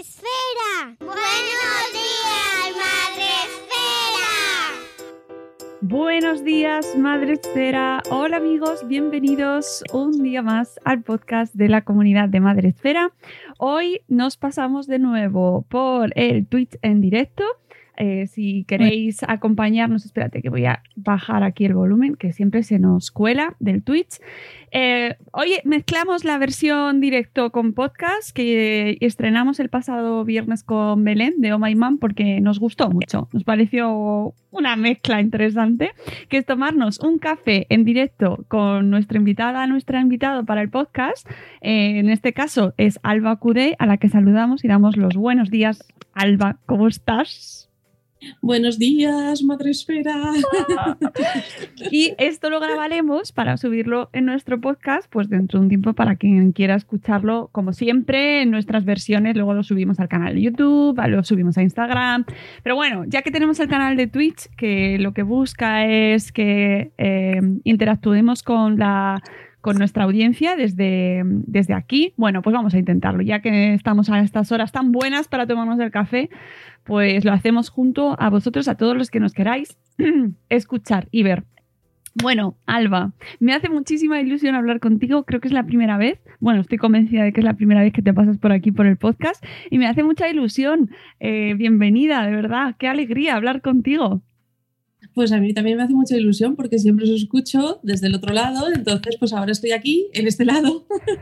Esfera. Buenos días, Madre Esfera. Buenos días, Madre Esfera. Hola amigos, bienvenidos un día más al podcast de la comunidad de Madre Esfera. Hoy nos pasamos de nuevo por el Twitch en directo. Si queréis acompañarnos, espérate que voy a bajar aquí el volumen, que siempre se nos cuela del Twitch. Hoy mezclamos la versión directo con podcast que estrenamos el pasado viernes con Belén de Oh My Mom porque nos gustó mucho. Nos pareció una mezcla interesante, que es tomarnos un café en directo con nuestra invitado para el podcast. En este caso es Alba Cudé, a la que saludamos y damos los buenos días. Alba, ¿cómo estás? Buenos días, Madre Esfera. Y esto lo grabaremos para subirlo en nuestro podcast, pues dentro de un tiempo para quien quiera escucharlo, como siempre, en nuestras versiones. Luego lo subimos al canal de YouTube, lo subimos a Instagram. Pero bueno, ya que tenemos el canal de Twitch, que lo que busca es que interactuemos con nuestra audiencia desde aquí, bueno, pues vamos a intentarlo. Ya que estamos a estas horas tan buenas para tomarnos el café, pues lo hacemos junto a vosotros, a todos los que nos queráis escuchar y ver. Bueno, Alba, me hace muchísima ilusión hablar contigo. Creo que es la primera vez. Bueno, estoy convencida de que es la primera vez que te pasas por aquí por el podcast y me hace mucha ilusión. Bienvenida, de verdad. Qué alegría hablar contigo. Pues a mí también me hace mucha ilusión porque siempre os escucho desde el otro lado, entonces pues ahora estoy aquí, en este lado,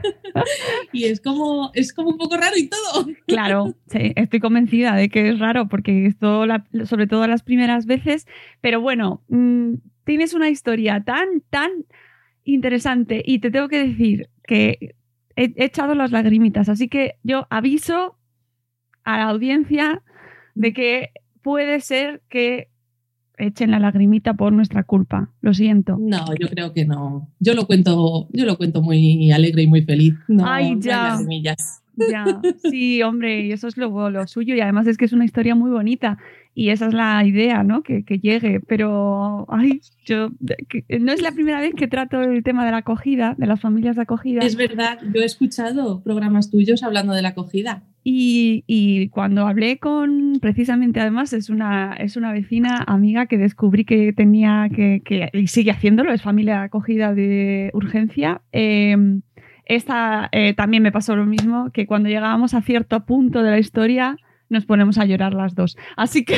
y es como un poco raro y todo. Claro, sí, estoy convencida de que es raro porque esto, sobre todo las primeras veces, pero bueno, tienes una historia tan interesante y te tengo que decir que he echado las lagrimitas, así que yo aviso a la audiencia de que puede ser que echen la lagrimita por nuestra culpa. Lo siento. No, yo creo que no. Yo lo cuento muy alegre y muy feliz. No, ay, ya. No hay lagrimillas. Ya, sí, hombre, y eso es lo suyo. Y además es que es una historia muy bonita. Y esa es la idea, ¿no? Que llegue. Pero, no es la primera vez que trato el tema de la acogida, de las familias de acogida. Es verdad, yo he escuchado programas tuyos hablando de la acogida. Y cuando hablé precisamente además es una vecina amiga que descubrí que tenía y sigue haciéndolo, es familia de acogida de urgencia. También me pasó lo mismo, que cuando llegábamos a cierto punto de la historia nos ponemos a llorar las dos. Así que...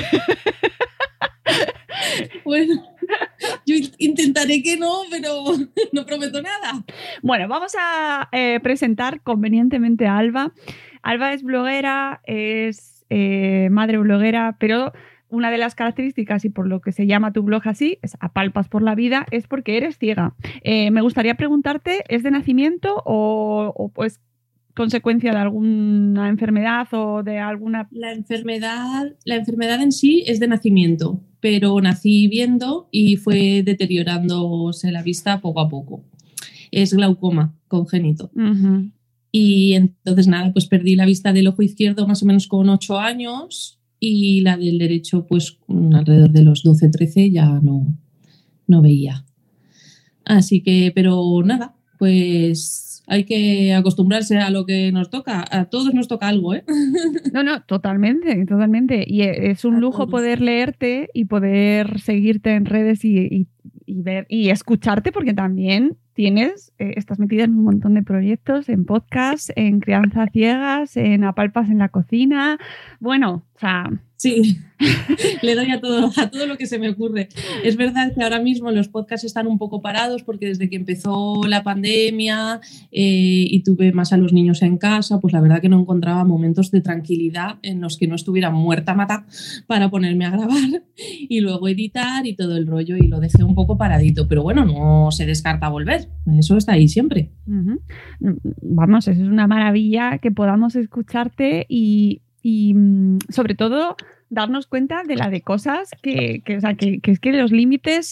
Bueno, yo intentaré que no, pero no prometo nada. Bueno, vamos a presentar convenientemente a Alba. Alba es bloguera, es madre bloguera, pero una de las características y por lo que se llama tu blog así, es Apalpas por la vida, es porque eres ciega. Me gustaría preguntarte, ¿es de nacimiento o pues consecuencia de alguna enfermedad o de alguna...? La enfermedad en sí es de nacimiento, pero nací viendo y fue deteriorándose la vista poco a poco. Es glaucoma congénito. Uh-huh. Y entonces nada, pues perdí la vista del ojo izquierdo más o menos con 8 años y la del derecho pues alrededor de los 12, 13 ya no veía. Así que, pero nada, pues hay que acostumbrarse a lo que nos toca. A todos nos toca algo, ¿eh? No, totalmente. Y es un lujo poder leerte y poder seguirte en redes y ver y escucharte, porque también estás metida en un montón de proyectos, en podcasts, en crianza ciegas, en Apalpas en la cocina. Bueno, o sea... Sí, le doy a todo lo que se me ocurre. Es verdad que ahora mismo los podcasts están un poco parados porque desde que empezó la pandemia y tuve más a los niños en casa, pues la verdad que no encontraba momentos de tranquilidad en los que no estuviera muerta mata para ponerme a grabar y luego editar y todo el rollo, y lo dejé un poco paradito. Pero bueno, no se descarta volver, eso está ahí siempre. Uh-huh. Vamos, eso es una maravilla que podamos escucharte y sobre todo darnos cuenta de la de cosas que es que los límites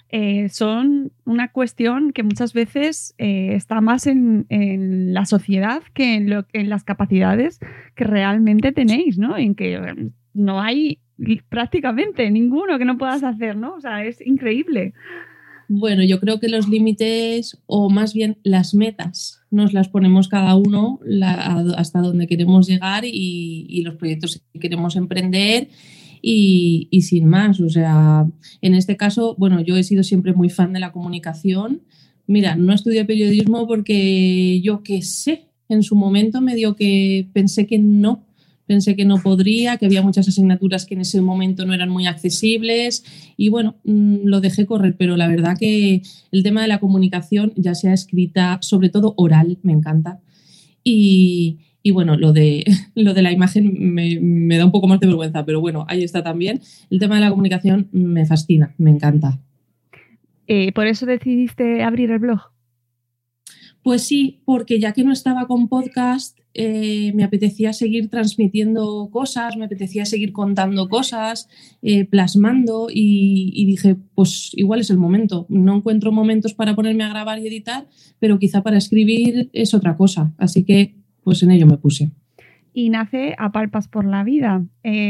son una cuestión que muchas veces está más en la sociedad que en las capacidades que realmente tenéis, ¿no? En que no hay prácticamente ninguno que no puedas hacer, ¿no? O sea, es increíble. Bueno, yo creo que los límites, o más bien las metas nos las ponemos cada uno hasta donde queremos llegar y los proyectos que queremos emprender y sin más. O sea, en este caso, bueno, yo he sido siempre muy fan de la comunicación. Mira, no estudié periodismo porque yo qué sé, en su momento medio que pensé que no podría, que había muchas asignaturas que en ese momento no eran muy accesibles y bueno, lo dejé correr, pero la verdad que el tema de la comunicación, ya sea escrita, sobre todo oral, me encanta. Y bueno, lo de la imagen me da un poco más de vergüenza, pero bueno, ahí está también. El tema de la comunicación me fascina, me encanta. ¿Por eso decidiste abrir el blog? Pues sí, porque ya que no estaba con podcast, me apetecía seguir transmitiendo cosas, me apetecía seguir contando cosas, plasmando y dije, pues igual es el momento. No encuentro momentos para ponerme a grabar y editar, pero quizá para escribir es otra cosa. Así que pues en ello me puse. Y nace A Palpas por la Vida,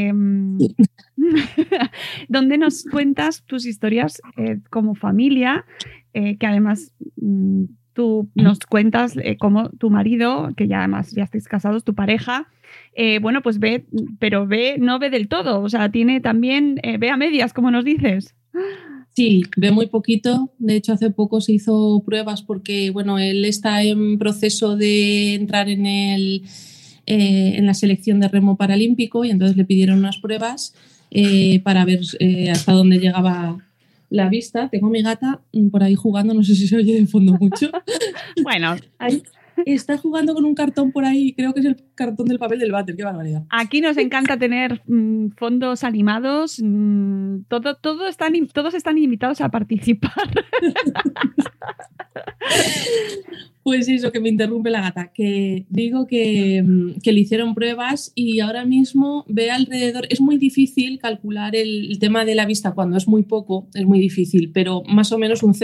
donde nos cuentas tus historias como familia, que además tú nos cuentas cómo tu marido, que ya además ya estáis casados, tu pareja, bueno, pues ve, pero no ve del todo, o sea, tiene también, ve a medias, como nos dices. Sí, ve muy poquito. De hecho, hace poco se hizo pruebas porque, bueno, él está en proceso de entrar en la selección de remo paralímpico y entonces le pidieron unas pruebas para ver hasta dónde llegaba la vista. Tengo a mi gata por ahí jugando, no sé si se oye de fondo mucho. Bueno, ahí está jugando con un cartón por ahí, creo que es el cartón del papel del váter, qué barbaridad. Aquí nos encanta tener fondos animados, todos están invitados a participar. Pues eso, que me interrumpe la gata, que digo que le hicieron pruebas y ahora mismo ve alrededor, es muy difícil calcular el tema de la vista cuando es muy poco, es muy difícil, pero más o menos un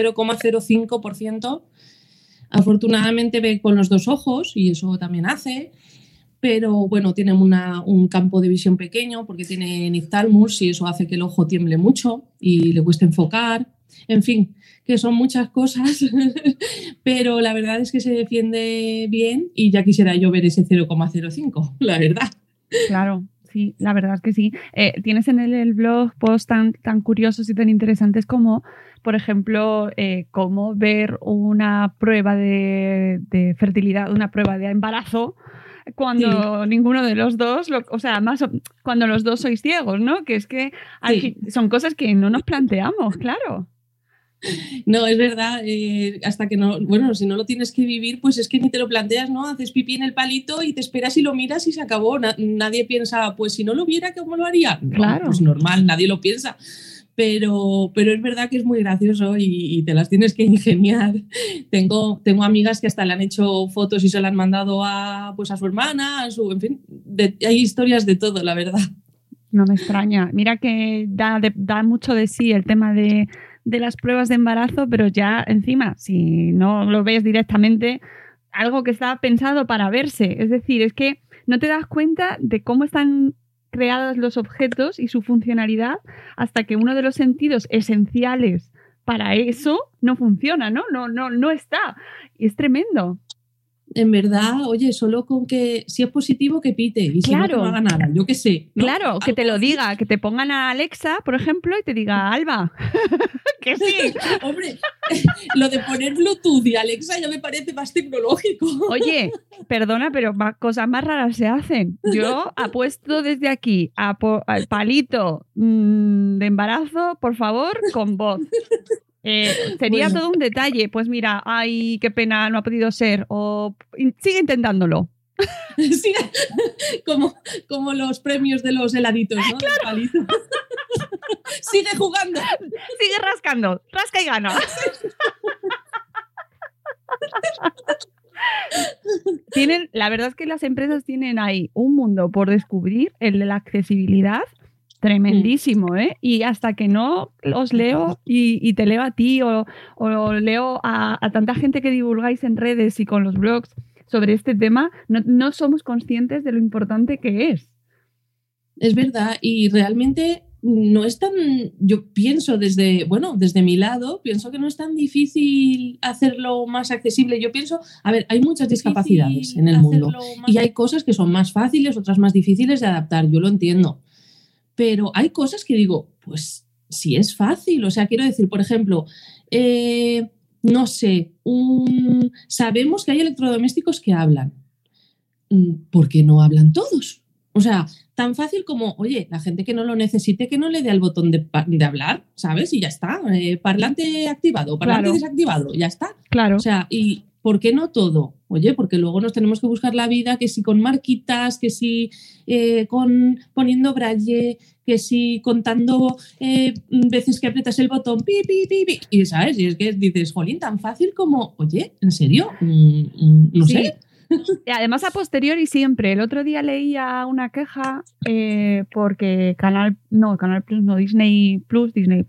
0,05%. Afortunadamente ve con los dos ojos y eso también hace, pero bueno, tiene un campo de visión pequeño porque tiene niftalmus y eso hace que el ojo tiemble mucho y le cueste enfocar. En fin, que son muchas cosas, pero la verdad es que se defiende bien y ya quisiera yo ver ese 0,05, la verdad. Claro, sí, la verdad es que sí. Tienes en el blog posts tan curiosos y tan interesantes como, por ejemplo, cómo ver una prueba de fertilidad, una prueba de embarazo, cuando ninguno de los dos, cuando los dos sois ciegos, ¿no? Que es que son cosas que no nos planteamos, claro. No, es verdad, hasta que no, bueno, si no lo tienes que vivir, pues es que ni te lo planteas, ¿no? Haces pipí en el palito y te esperas y lo miras y se acabó. Nadie piensa, pues si no lo viera, ¿cómo lo haría? Claro. No, pues normal, nadie lo piensa. Pero es verdad que es muy gracioso y te las tienes que ingeniar. Tengo amigas que hasta le han hecho fotos y se las han mandado a su hermana, en fin, hay historias de todo, la verdad. No me extraña. Mira que da mucho de sí el tema de las pruebas de embarazo, pero ya encima, si no lo ves directamente, algo que está pensado para verse. Es decir, es que no te das cuenta de cómo están creados los objetos y su funcionalidad hasta que uno de los sentidos esenciales para eso no funciona, ¿no? No está. Y es tremendo. En verdad, oye, solo con que si es positivo que pite y si no, que no haga nada, yo qué sé, ¿no? Claro, que te lo diga, que te pongan a Alexa, por ejemplo, y te diga Alba. Que sí. Hombre, lo de poner Bluetooth y Alexa ya me parece más tecnológico. Oye, perdona, pero cosas más raras se hacen. Yo apuesto desde aquí al palito de embarazo, por favor, con voz. Sería todo un detalle. Pues mira, ay, qué pena, no ha podido ser. O sigue intentándolo. Sí, como los premios de los heladitos, ¿no? Claro. Sigue jugando. Sigue rascando. Rasca y gana. La verdad es que las empresas tienen ahí un mundo por descubrir, el de la accesibilidad. Tremendísimo, ¿eh? Y hasta que no os leo y te leo a ti o leo a tanta gente que divulgáis en redes y con los blogs sobre este tema, no somos conscientes de lo importante que es. Es verdad, y realmente no es tan, yo pienso desde mi lado, pienso que no es tan difícil hacerlo más accesible. Yo pienso, a ver, hay muchas discapacidades en el mundo y hay cosas que son más fáciles, otras más difíciles de adaptar, yo lo entiendo. Pero hay cosas que digo, pues sí es fácil. O sea, quiero decir, por ejemplo, no sé, sabemos que hay electrodomésticos que hablan. ¿Por qué no hablan todos? O sea, tan fácil como, oye, la gente que no lo necesite, que no le dé al botón de hablar, ¿sabes? Y ya está. Parlante activado, parlante desactivado, ya está. Claro. O sea, ¿y por qué no todo? Oye, porque luego nos tenemos que buscar la vida, que si con marquitas, que si poniendo braille, que si contando veces que aprietas el botón, pi, pi, pi, pi. Y, ¿sabes? Y es que dices, jolín, tan fácil como, oye, ¿en serio? No sé. Y además a posteriori siempre. El otro día leía una queja porque Disney Plus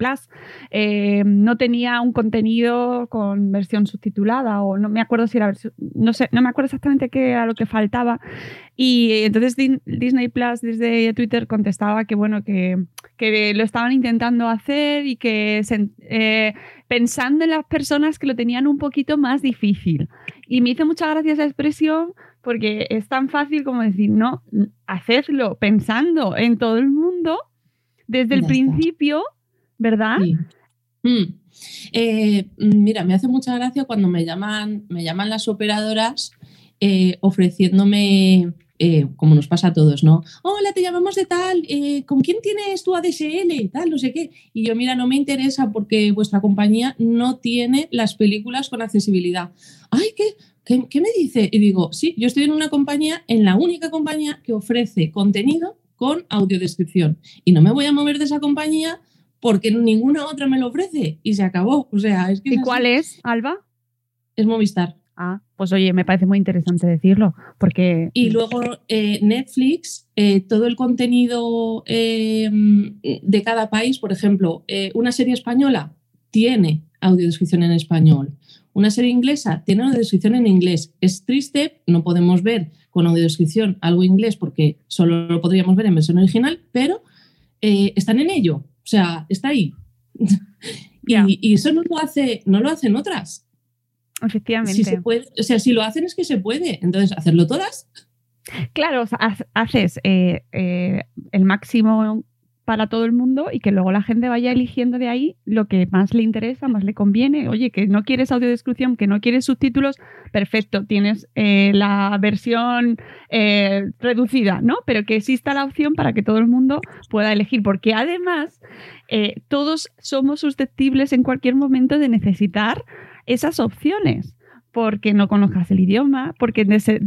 no tenía un contenido con versión subtitulada o no me acuerdo si era no me acuerdo exactamente qué era lo que faltaba. Y entonces Disney Plus desde Twitter contestaba que bueno, que lo estaban intentando hacer y que pensando en las personas que lo tenían un poquito más difícil. Y me hizo mucha gracia esa expresión porque es tan fácil como decir, no, hacedlo pensando en todo el mundo desde el principio, ¿verdad? Sí. Mira, me hace mucha gracia cuando me llaman las operadoras ofreciéndome, como nos pasa a todos, ¿no? Hola, te llamamos de tal, ¿con quién tienes tu ADSL? Tal, no sé qué. Y yo, mira, no me interesa porque vuestra compañía no tiene las películas con accesibilidad. Ay, ¿qué me dice? Y digo, sí, yo estoy en la única compañía que ofrece contenido con audiodescripción. Y no me voy a mover de esa compañía porque ninguna otra me lo ofrece. Y se acabó. O sea, es que ¿Y cuál es, Alba? Es Movistar. Ah, pues oye, me parece muy interesante decirlo, porque... Y luego Netflix, todo el contenido de cada país, por ejemplo, una serie española tiene audiodescripción en español, una serie inglesa tiene audiodescripción en inglés. Es triste, no podemos ver con audiodescripción algo inglés porque solo lo podríamos ver en versión original, pero están en ello, o sea, está ahí. Y eso no lo hacen otras. Efectivamente. Si se puede, o sea, si lo hacen es que se puede. Entonces, ¿hacerlo todas? Claro, o sea, haces el máximo para todo el mundo y que luego la gente vaya eligiendo de ahí lo que más le interesa, más le conviene. Oye, que no quieres audiodescripción, que no quieres subtítulos, perfecto, tienes la versión reducida, ¿no? Pero que exista la opción para que todo el mundo pueda elegir, porque además todos somos susceptibles en cualquier momento de necesitar esas opciones, porque no conozcas el idioma, porque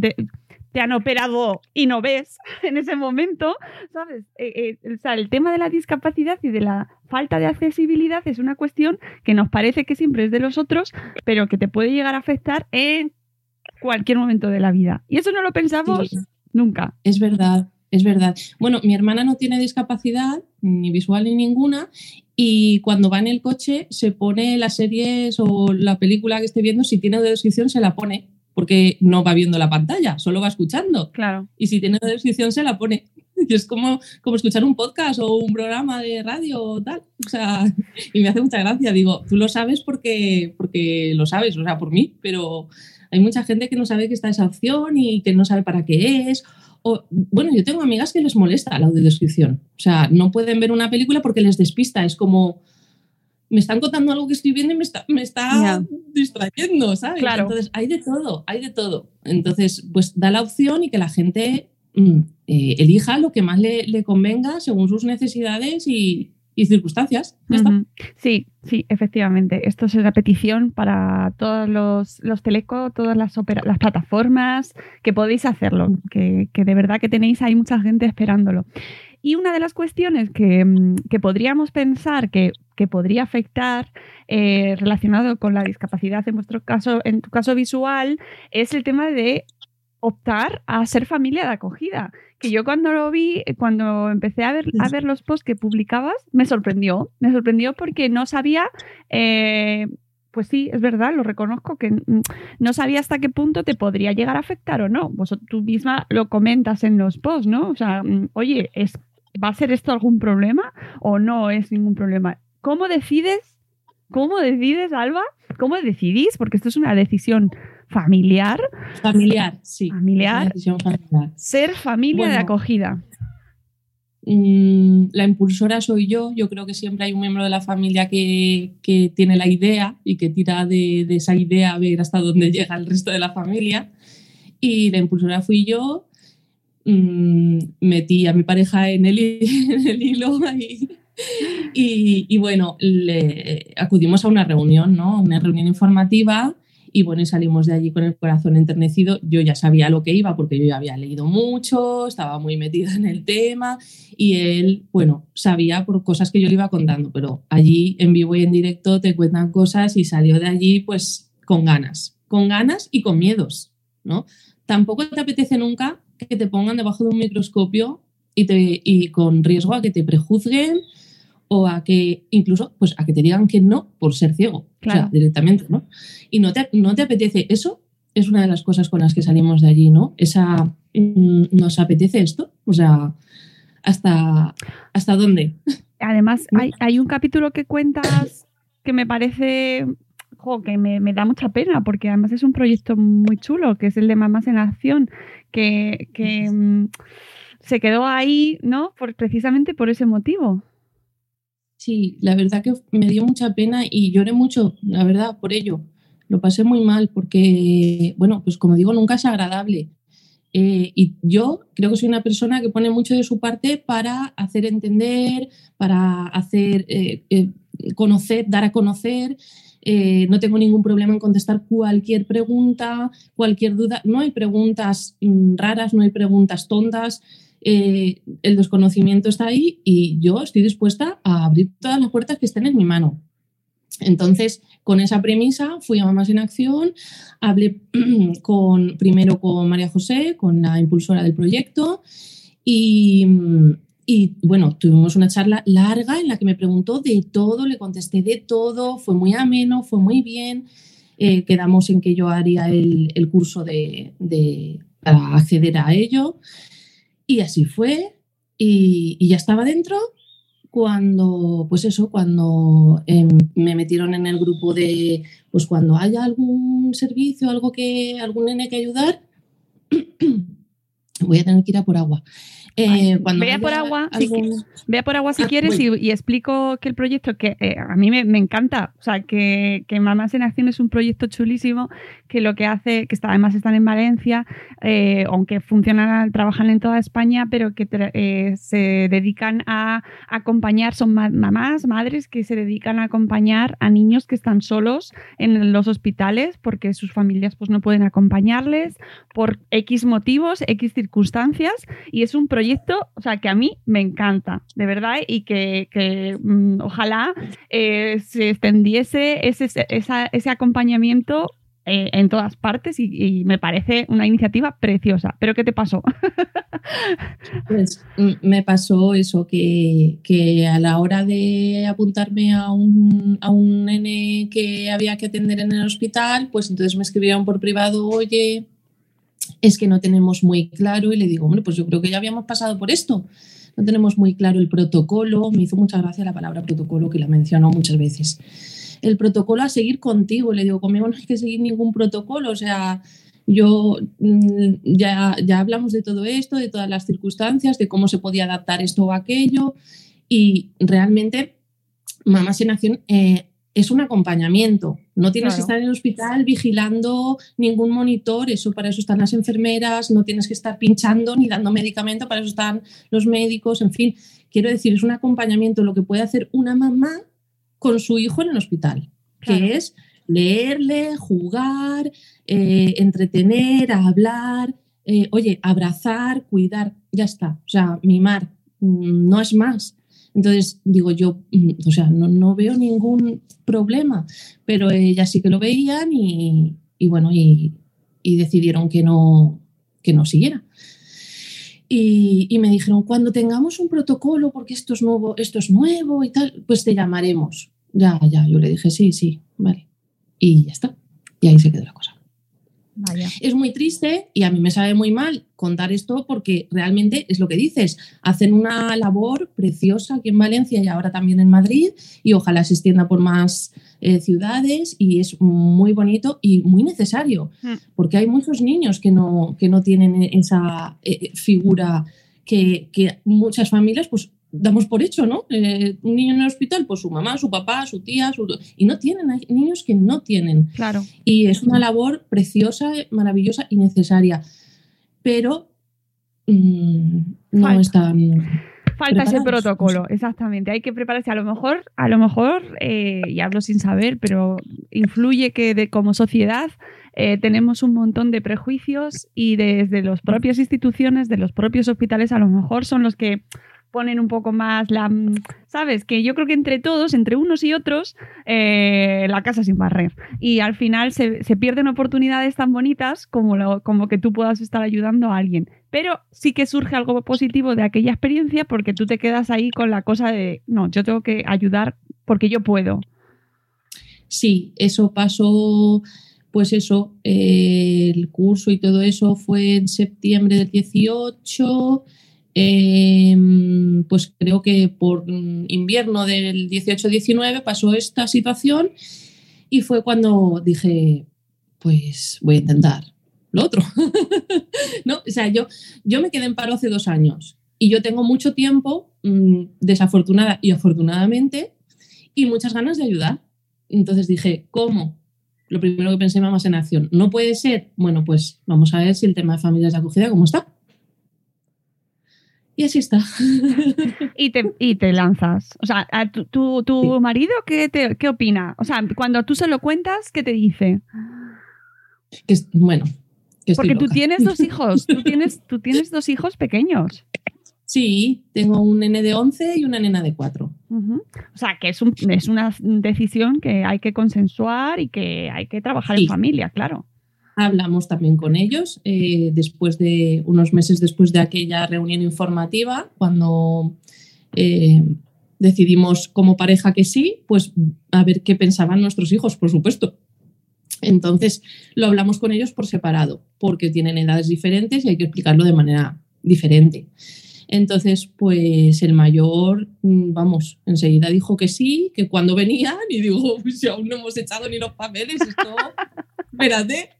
te han operado y no ves en ese momento, ¿sabes? O sea, el tema de la discapacidad y de la falta de accesibilidad es una cuestión que nos parece que siempre es de los otros, pero que te puede llegar a afectar en cualquier momento de la vida. Y eso no lo pensamos nunca. Es verdad. Bueno, mi hermana no tiene discapacidad, ni visual ni ninguna, y cuando va en el coche se pone las series o la película que esté viendo, si tiene audiodescripción se la pone, porque no va viendo la pantalla, solo va escuchando. Claro. Y si tiene audiodescripción se la pone. Y es como escuchar un podcast o un programa de radio o tal. O sea, y me hace mucha gracia. Digo, tú lo sabes porque lo sabes, o sea, por mí, pero hay mucha gente que no sabe que está esa opción y que no sabe para qué es. Bueno, yo tengo amigas que les molesta la audiodescripción. O sea, no pueden ver una película porque les despista. Es como, me están contando algo que estoy viendo y me está distrayendo, ¿sabes? Claro. Entonces, hay de todo. Entonces, pues da la opción y que la gente elija lo que más le convenga según sus necesidades y circunstancias. ¿Ya está? Sí, efectivamente. Esto es la petición para todos los teleco, todas las plataformas, que podéis hacerlo, que de verdad que tenéis ahí mucha gente esperándolo. Y una de las cuestiones que podríamos pensar que podría afectar relacionado con la discapacidad, en tu caso visual, es el tema de optar a ser familia de acogida. Que yo cuando lo vi, cuando empecé a ver los posts que publicabas, me sorprendió porque no sabía, pues sí, es verdad, lo reconozco, que no sabía hasta qué punto te podría llegar a afectar o no. Tú misma lo comentas en los posts, ¿no? O sea, oye, ¿va a ser esto algún problema o no es ningún problema? ¿Cómo decides, Alba? ¿Cómo decidís? Porque esto es una decisión familiar. Familiar, sí. Familiar. Una decisión familiar. Ser familia de acogida. La impulsora soy yo. Yo creo que siempre hay un miembro de la familia que tiene la idea y que tira de esa idea a ver hasta dónde llega el resto de la familia. Y la impulsora fui yo. Metí a mi pareja en el hilo ahí. Y bueno, acudimos a una reunión, ¿no? Una reunión informativa. Y bueno, y salimos de allí con el corazón enternecido. Yo ya sabía lo que iba porque yo ya había leído mucho, estaba muy metida en el tema y él, bueno, sabía por cosas que yo le iba contando, pero allí en vivo y en directo te cuentan cosas y salió de allí pues con ganas y con miedos, ¿no? Tampoco te apetece nunca que te pongan debajo de un microscopio y con riesgo a que te prejuzguen o a que incluso pues a que te digan que no por ser ciego, claro. O sea, directamente, ¿no? Y no te apetece. Eso es una de las cosas con las que salimos de allí, ¿no? ¿Nos apetece esto? O sea, ¿hasta dónde? Además, hay un capítulo que cuentas que me parece... que me da mucha pena, porque además es un proyecto muy chulo, que es el de Mamás en Acción, que se quedó ahí, ¿no? Precisamente por ese motivo. Sí, la verdad que me dio mucha pena y lloré mucho, la verdad, por ello. Lo pasé muy mal porque, bueno, pues como digo, nunca es agradable. Y yo creo que soy una persona que pone mucho de su parte para hacer entender, para hacer conocer, dar a conocer. No tengo ningún problema en contestar cualquier pregunta, cualquier duda. No hay preguntas raras, no hay preguntas tontas. El desconocimiento está ahí y yo estoy dispuesta a abrir todas las puertas que estén en mi mano. Entonces, con esa premisa fui a Mamás en Acción, hablé primero con María José, con la impulsora del proyecto y bueno, tuvimos una charla larga en la que me preguntó de todo, le contesté de todo, fue muy ameno, fue muy bien. Quedamos en que yo haría el curso para acceder a ello. Y así fue, y ya estaba dentro cuando me metieron en el grupo de, pues cuando haya algún servicio, algún nene que ayudar, voy a tener que ir a por agua. Vea por agua si quieres y explico que el proyecto que a mí me encanta, o sea, que Mamás en Acción es un proyecto chulísimo que lo que hace, además están en Valencia, aunque trabajan en toda España, pero que se dedican a acompañar, son madres que se dedican a acompañar a niños que están solos en los hospitales porque sus familias pues no pueden acompañarles por X motivos, X circunstancias, y es un proyecto, o sea, que a mí me encanta, de verdad, y que ojalá se extendiese ese acompañamiento en todas partes y me parece una iniciativa preciosa. ¿Pero qué te pasó? Pues me pasó eso, que a la hora de apuntarme a un nene que había que atender en el hospital, pues entonces me escribieron por privado, oye, es que no tenemos muy claro, y le digo, hombre, pues yo creo que ya habíamos pasado por esto, no tenemos muy claro el protocolo. Me hizo mucha gracia la palabra protocolo, que la mencionó muchas veces. El protocolo a seguir contigo, le digo, conmigo no hay que seguir ningún protocolo, o sea, yo ya hablamos de todo esto, de todas las circunstancias, de cómo se podía adaptar esto o aquello, y realmente Mamás en Acción es un acompañamiento. No tienes que estar en el hospital vigilando ningún monitor, para eso están las enfermeras, no tienes que estar pinchando ni dando medicamento, para eso están los médicos, en fin. Quiero decir, es un acompañamiento, lo que puede hacer una mamá con su hijo en el hospital, que es leerle, jugar, entretener, hablar, abrazar, cuidar, ya está. O sea, mimar, no es más. Entonces, digo yo, o sea, no veo ningún problema, pero ellas sí que lo veían y bueno, y decidieron que no siguiera. Y me dijeron, cuando tengamos un protocolo, porque esto es nuevo y tal, pues te llamaremos. Ya, yo le dije, sí, vale. Y ya está. Y ahí se quedó la cosa. Vaya. Es muy triste y a mí me sabe muy mal contar esto porque realmente es lo que dices, hacen una labor preciosa aquí en Valencia y ahora también en Madrid y ojalá se extienda por más ciudades y es muy bonito y muy necesario porque hay muchos niños que no tienen esa figura que muchas familias pues damos por hecho, ¿no? Un niño en el hospital, pues su mamá, su papá, su tía, y no tienen, hay niños que no tienen. Claro. Y es una labor preciosa, maravillosa y necesaria. Pero no están... Falta ese protocolo, exactamente. Hay que prepararse. A lo mejor, y hablo sin saber, pero influye que como sociedad tenemos un montón de prejuicios y desde las propias instituciones, de los propios hospitales, a lo mejor son los que ponen un poco más ¿sabes? Que yo creo que entre todos, entre unos y otros, la casa sin barrer. Y al final se pierden oportunidades tan bonitas como que tú puedas estar ayudando a alguien. Pero sí que surge algo positivo de aquella experiencia porque tú te quedas ahí con la cosa de, no, yo tengo que ayudar porque yo puedo. Sí, eso pasó, pues eso, el curso y todo eso fue en septiembre del 18. Pues creo que por invierno del 18-19 pasó esta situación y fue cuando dije, pues voy a intentar lo otro. ¿No? O sea, yo me quedé en paro hace 2 años y yo tengo mucho tiempo, desafortunada y afortunadamente, y muchas ganas de ayudar. Entonces dije, ¿cómo? Lo primero que pensé, mamás en acción. ¿No puede ser? Bueno, pues vamos a ver si el tema de familias de acogida, ¿cómo está? Y así está. Y te lanzas. O sea, ¿tu sí. marido qué opina? O sea, cuando tú se lo cuentas, ¿qué te dice? Bueno, que porque tú tienes 2 hijos. Tú tienes 2 hijos pequeños. Sí, tengo un nene de 11 y una nena de 4. Uh-huh. O sea, que es una decisión que hay que consensuar y que hay que trabajar en familia, claro. Hablamos también con ellos unos meses después de aquella reunión informativa, cuando decidimos como pareja que sí, pues a ver qué pensaban nuestros hijos, por supuesto. Entonces lo hablamos con ellos por separado, porque tienen edades diferentes y hay que explicarlo de manera diferente. Entonces, pues el mayor, vamos, enseguida dijo que sí, que cuando venían, y digo, pues si aún no hemos echado ni los papeles, esto, espérate.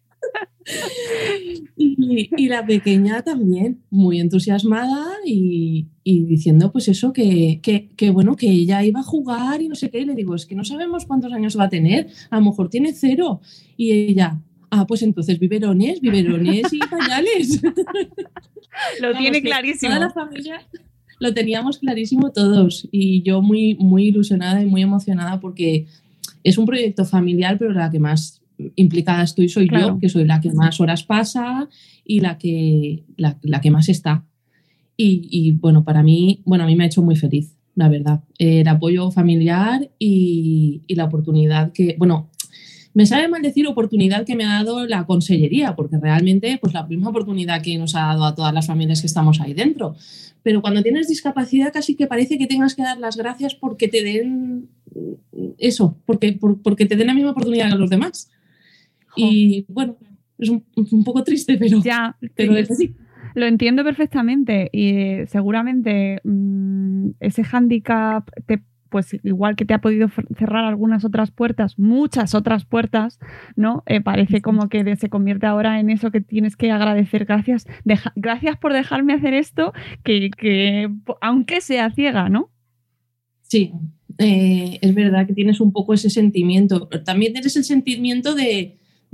Y la pequeña también, muy entusiasmada y diciendo pues eso, que bueno, que ella iba a jugar y no sé qué, y le digo, es que no sabemos cuántos años va a tener, a lo mejor tiene 0, y ella, pues entonces biberones y pañales. Lo tiene clarísimo. Toda la familia lo teníamos clarísimo todos y yo muy, muy ilusionada y muy emocionada porque es un proyecto familiar, pero la que más implicada soy claro. Yo, que soy la que más horas pasa y la que más está. Y bueno, a mí me ha hecho muy feliz, la verdad. El apoyo familiar y la oportunidad que, bueno, me sabe mal decir oportunidad que me ha dado la consellería, porque realmente pues la misma oportunidad que nos ha dado a todas las familias que estamos ahí dentro. Pero cuando tienes discapacidad casi que parece que tengas que dar las gracias porque te den eso, porque te den la misma oportunidad que a los demás. Y bueno, es un poco triste, pero es así. Lo entiendo perfectamente y seguramente ese hándicap, pues igual que te ha podido cerrar algunas otras puertas, muchas otras puertas, ¿no? Parece como que se convierte ahora en eso que tienes que agradecer. Gracias por dejarme hacer esto, que aunque sea ciega, ¿no? Sí, es verdad que tienes un poco ese sentimiento. También tienes el sentimiento de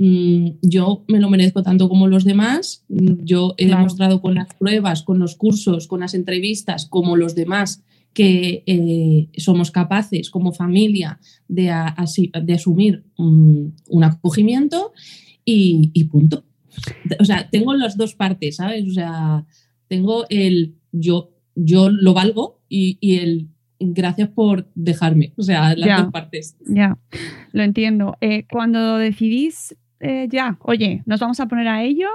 yo me lo merezco tanto como los demás, yo he demostrado con las pruebas, con los cursos, con las entrevistas, como los demás, que somos capaces como familia de asumir un acogimiento y punto. O sea, tengo las dos partes, ¿sabes? O sea, tengo el yo lo valgo y el gracias por dejarme, o sea, las dos partes. Ya, lo entiendo. Cuando decidís oye, nos vamos a poner a ello,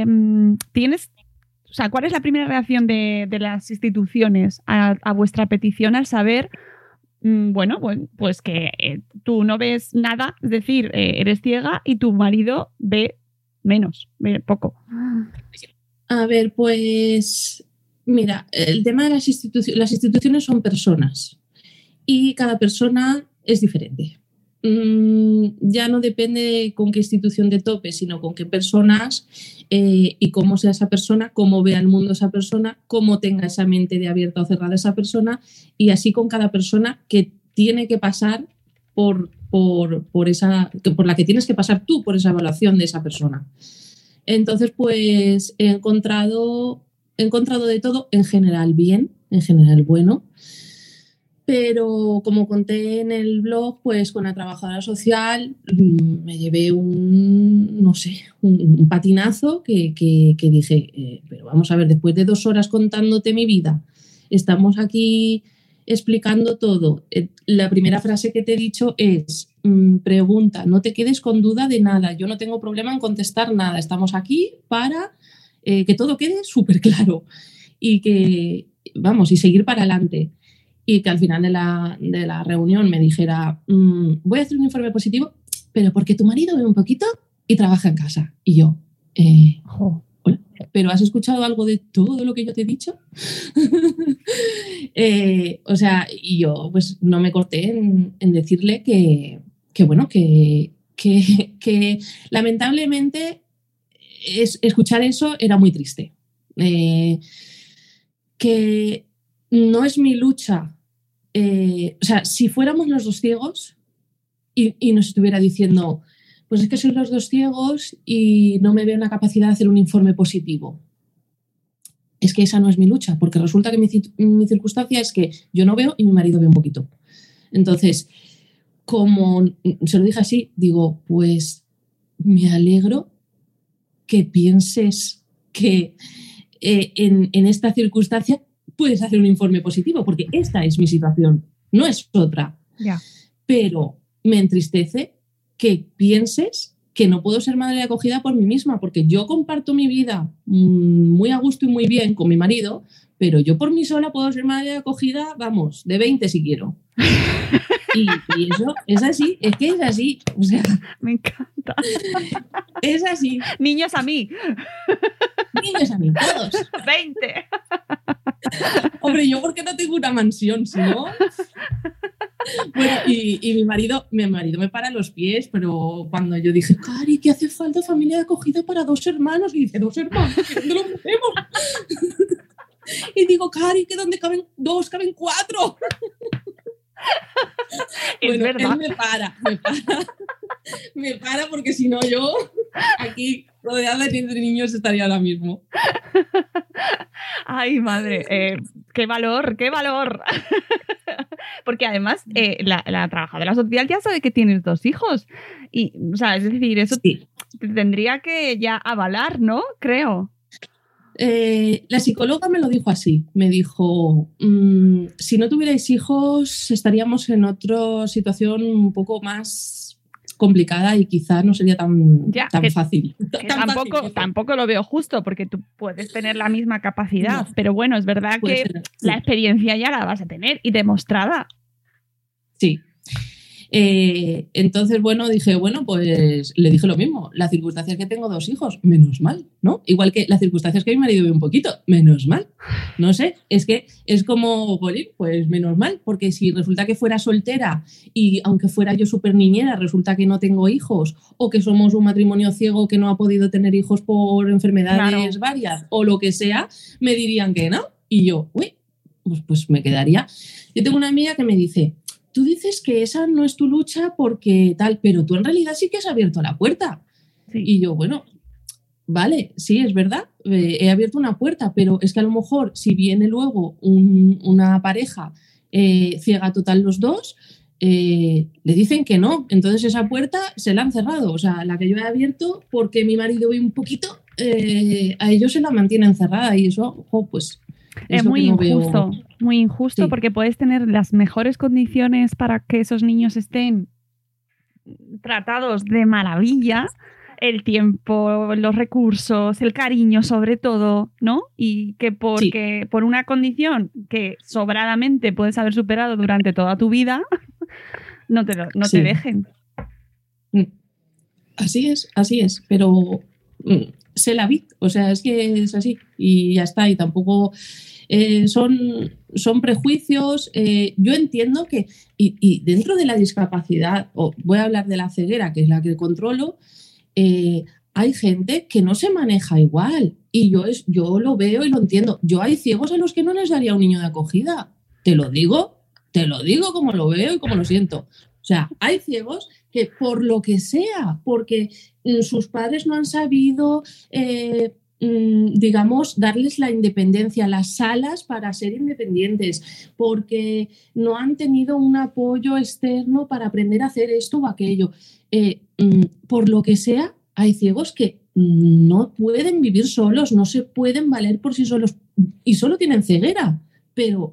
¿cuál es la primera reacción de las instituciones a vuestra petición al saber, pues que tú no ves nada, es decir, eres ciega y tu marido ve menos, poco. A ver, pues mira, el tema de las instituciones son personas y cada persona es diferente. Ya no depende con qué institución te topes, sino con qué personas y cómo sea esa persona, cómo vea el mundo esa persona, cómo tenga esa mente de abierta o cerrada esa persona, y así con cada persona que tiene que pasar por la que tienes que pasar tú por esa evaluación de esa persona. Entonces, pues he encontrado de todo, en general bien, en general bueno. Pero como conté en el blog, pues con la trabajadora social me llevé un patinazo que dije, pero vamos a ver, después de 2 horas contándote mi vida, estamos aquí explicando todo. La primera frase que te he dicho es, pregunta, no te quedes con duda de nada, yo no tengo problema en contestar nada, estamos aquí para que todo quede súper claro y y seguir para adelante. Y que al final de la reunión me dijera, voy a hacer un informe positivo, pero porque tu marido ve un poquito y trabaja en casa. Y yo, hola, ¿pero has escuchado algo de todo lo que yo te he dicho? Y yo pues no me corté en decirle que lamentablemente escuchar eso era muy triste. Que no es mi lucha. Si fuéramos los 2 ciegos y nos estuviera diciendo, pues es que sois los 2 ciegos y no me veo una capacidad de hacer un informe positivo. Es que esa no es mi lucha, porque resulta que mi circunstancia es que yo no veo y mi marido ve un poquito. Entonces, como se lo dije así, digo, pues me alegro que pienses que en esta circunstancia puedes hacer un informe positivo, porque esta es mi situación, no es otra. Yeah. Pero me entristece que pienses que no puedo ser madre de acogida por mí misma, porque yo comparto mi vida muy a gusto y muy bien con mi marido, pero yo por mí sola puedo ser madre de acogida, vamos, de 20 si quiero. Y eso es así, es que es así. O sea, me encanta. Es así. Niños a mí. Niños a mí, todos. 20. Hombre, yo porque no tengo una mansión, si no. Bueno, y mi marido me para los pies, pero cuando yo dije, Cari, que hace falta familia de acogida para 2 hermanos, y dice, 2 hermanos, ¿dónde lo metemos? Y digo, Cari, que donde caben 2, caben 4. Es bueno, verdad. Él me para porque si no yo aquí rodeada de niños estaría ahora mismo. Ay, madre, qué valor, qué valor. Porque además la trabajadora social ya sabe que tienes 2 hijos. Y, o sea, es decir, eso sí. Tendría que ya avalar, ¿no? Creo. La psicóloga me lo dijo así, me dijo, si no tuvierais hijos estaríamos en otra situación un poco más complicada y quizás no sería tan fácil. Tampoco lo veo justo porque tú puedes tener la misma capacidad, pero bueno, es verdad que la experiencia ya la vas a tener y demostrada. Sí. Entonces, dije, pues le dije lo mismo. La circunstancia es que tengo 2 hijos, menos mal, ¿no? Igual que la circunstancia es que mi marido ve un poquito, menos mal. No sé, es que es como, pues menos mal, porque si resulta que fuera soltera y aunque fuera yo súper niñera, resulta que no tengo hijos o que somos un matrimonio ciego que no ha podido tener hijos por enfermedades varias o lo que sea, me dirían que no. Y yo, pues me quedaría. Yo tengo una amiga que me dice, tú dices que esa no es tu lucha porque tal, pero tú en realidad sí que has abierto la puerta. Sí. Y yo, vale, sí, es verdad, he abierto una puerta, pero es que a lo mejor si viene luego una pareja ciega total los 2, le dicen que no, entonces esa puerta se la han cerrado. O sea, la que yo he abierto porque mi marido ve un poquito, a ellos se la mantienen cerrada y eso, pues... Es muy injusto, muy injusto, sí. Porque puedes tener las mejores condiciones para que esos niños estén tratados de maravilla, el tiempo, los recursos, el cariño sobre todo, ¿no? Y que porque por una condición que sobradamente puedes haber superado durante toda tu vida, no te dejen. Así es, pero sé la vid, o sea, es que es así y ya está, y tampoco son prejuicios. Yo entiendo que, y dentro de la discapacidad, o voy a hablar de la ceguera, que es la que controlo, hay gente que no se maneja igual y yo lo veo y lo entiendo. Yo hay ciegos a los que no les daría un niño de acogida, te lo digo como lo veo y como lo siento. O sea, hay ciegos que por lo que sea, porque sus padres no han sabido, digamos, darles la independencia, las alas para ser independientes, porque no han tenido un apoyo externo para aprender a hacer esto o aquello. Por lo que sea, hay ciegos que no pueden vivir solos, no se pueden valer por sí solos y solo tienen ceguera, pero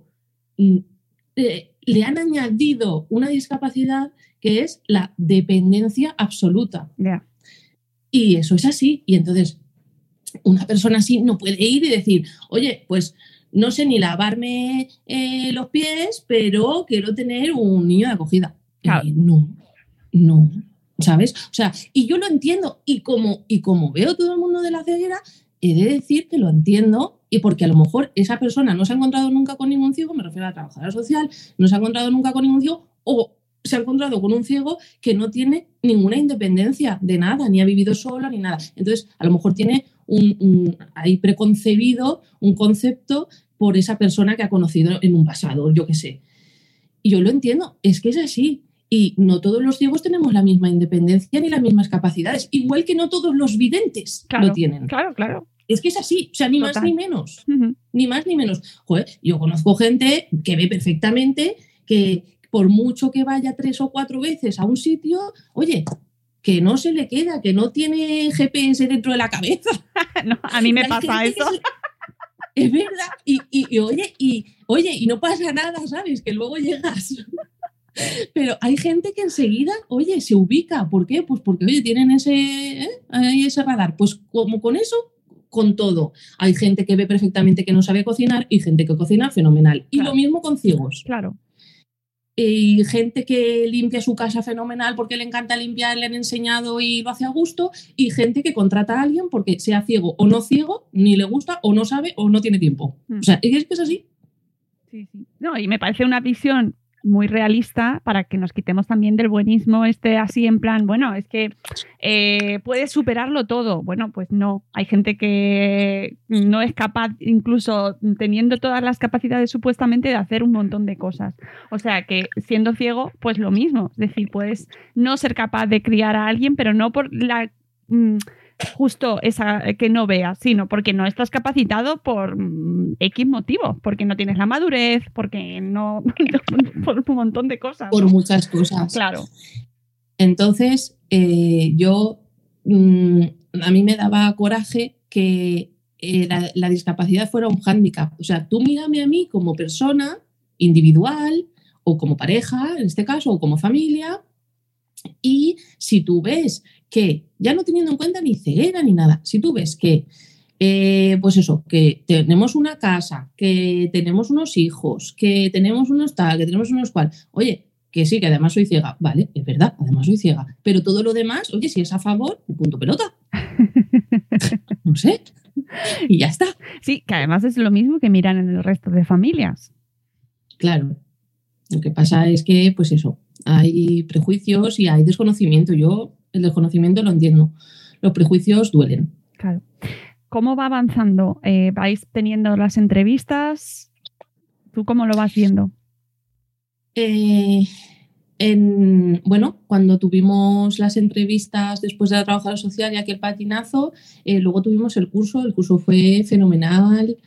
le han añadido una discapacidad que es la dependencia absoluta. Yeah. Y eso es así. Y entonces una persona así no puede ir y decir, oye, pues no sé ni lavarme los pies, pero quiero tener un niño de acogida. Claro. No, ¿sabes? O sea, y yo lo entiendo. Y como veo todo el mundo de la ceguera, he de decir que lo entiendo, y porque a lo mejor esa persona no se ha encontrado nunca con ningún ciego, me refiero a la trabajadora social, no se ha encontrado nunca con ningún ciego, o se ha encontrado con un ciego que no tiene ninguna independencia de nada, ni ha vivido solo, ni nada. Entonces, a lo mejor tiene ahí preconcebido un concepto por esa persona que ha conocido en un pasado, yo qué sé. Y yo lo entiendo, es que es así. Y no todos los ciegos tenemos la misma independencia ni las mismas capacidades, igual que no todos los videntes lo tienen. Claro. Es que es así, o sea, ni Total. más ni menos. Uh-huh. Ni más ni menos. Joder, yo conozco gente que ve perfectamente, que por mucho que vaya 3 o 4 veces a un sitio, oye, que no se le queda, que no tiene GPS dentro de la cabeza. No, a mí me pasa eso. Es verdad. Y no pasa nada, ¿sabes? Que luego llegas. Pero hay gente que enseguida, oye, se ubica. ¿Por qué? Pues porque, oye, tienen ese radar. Pues como con eso, con todo. Hay gente que ve perfectamente que no sabe cocinar y gente que cocina fenomenal. Y Claro. lo mismo con ciegos. Claro. Y gente que limpia su casa fenomenal porque le encanta limpiar, le han enseñado y lo hace a gusto, y gente que contrata a alguien porque sea ciego o no ciego, ni le gusta o no sabe o no tiene tiempo. O sea, es que es así. Sí. No, y me parece una visión muy realista para que nos quitemos también del buenismo así en plan, bueno, es que puedes superarlo todo. Bueno, pues no. Hay gente que no es capaz, incluso teniendo todas las capacidades supuestamente, de hacer un montón de cosas. O sea que siendo ciego, pues lo mismo. Es decir, puedes no ser capaz de criar a alguien, pero no por la... justo esa que no veas, sino porque no estás capacitado por X motivos, porque no tienes la madurez, porque no... por un montón de cosas. Por muchas cosas. Claro. Entonces, yo... a mí me daba coraje que la discapacidad fuera un hándicap. O sea, tú mírame a mí como persona individual o como pareja, en este caso, o como familia, y si tú ves que, ya no teniendo en cuenta ni ceguera ni nada, si tú ves que, pues eso, que tenemos una casa, que tenemos unos hijos, que tenemos unos tal, que tenemos unos cual, oye, que sí, que además soy ciega, vale, es verdad, además soy ciega, pero todo lo demás, oye, si es a favor, punto pelota. No sé, y ya está. Sí, que además es lo mismo que miran en el resto de familias. Claro, lo que pasa es que, pues eso, hay prejuicios y hay desconocimiento. Yo el desconocimiento lo entiendo. Los prejuicios duelen. Claro. ¿Cómo va avanzando? ¿Vais teniendo las entrevistas? ¿Tú cómo lo vas viendo? Bueno, cuando tuvimos las entrevistas después de la trabajadora social y aquel patinazo, luego tuvimos el curso fue fenomenal.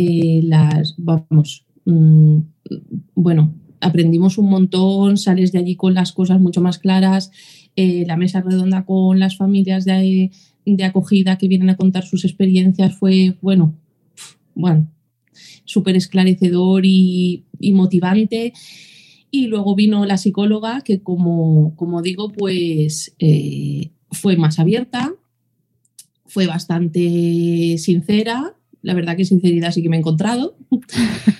Bueno, aprendimos un montón, sales de allí con las cosas mucho más claras. La mesa redonda con las familias de acogida que vienen a contar sus experiencias fue, bueno, súper esclarecedor y motivante. Y luego vino la psicóloga que, como digo, pues fue más abierta, fue bastante sincera. La verdad que sinceridad sí que me he encontrado.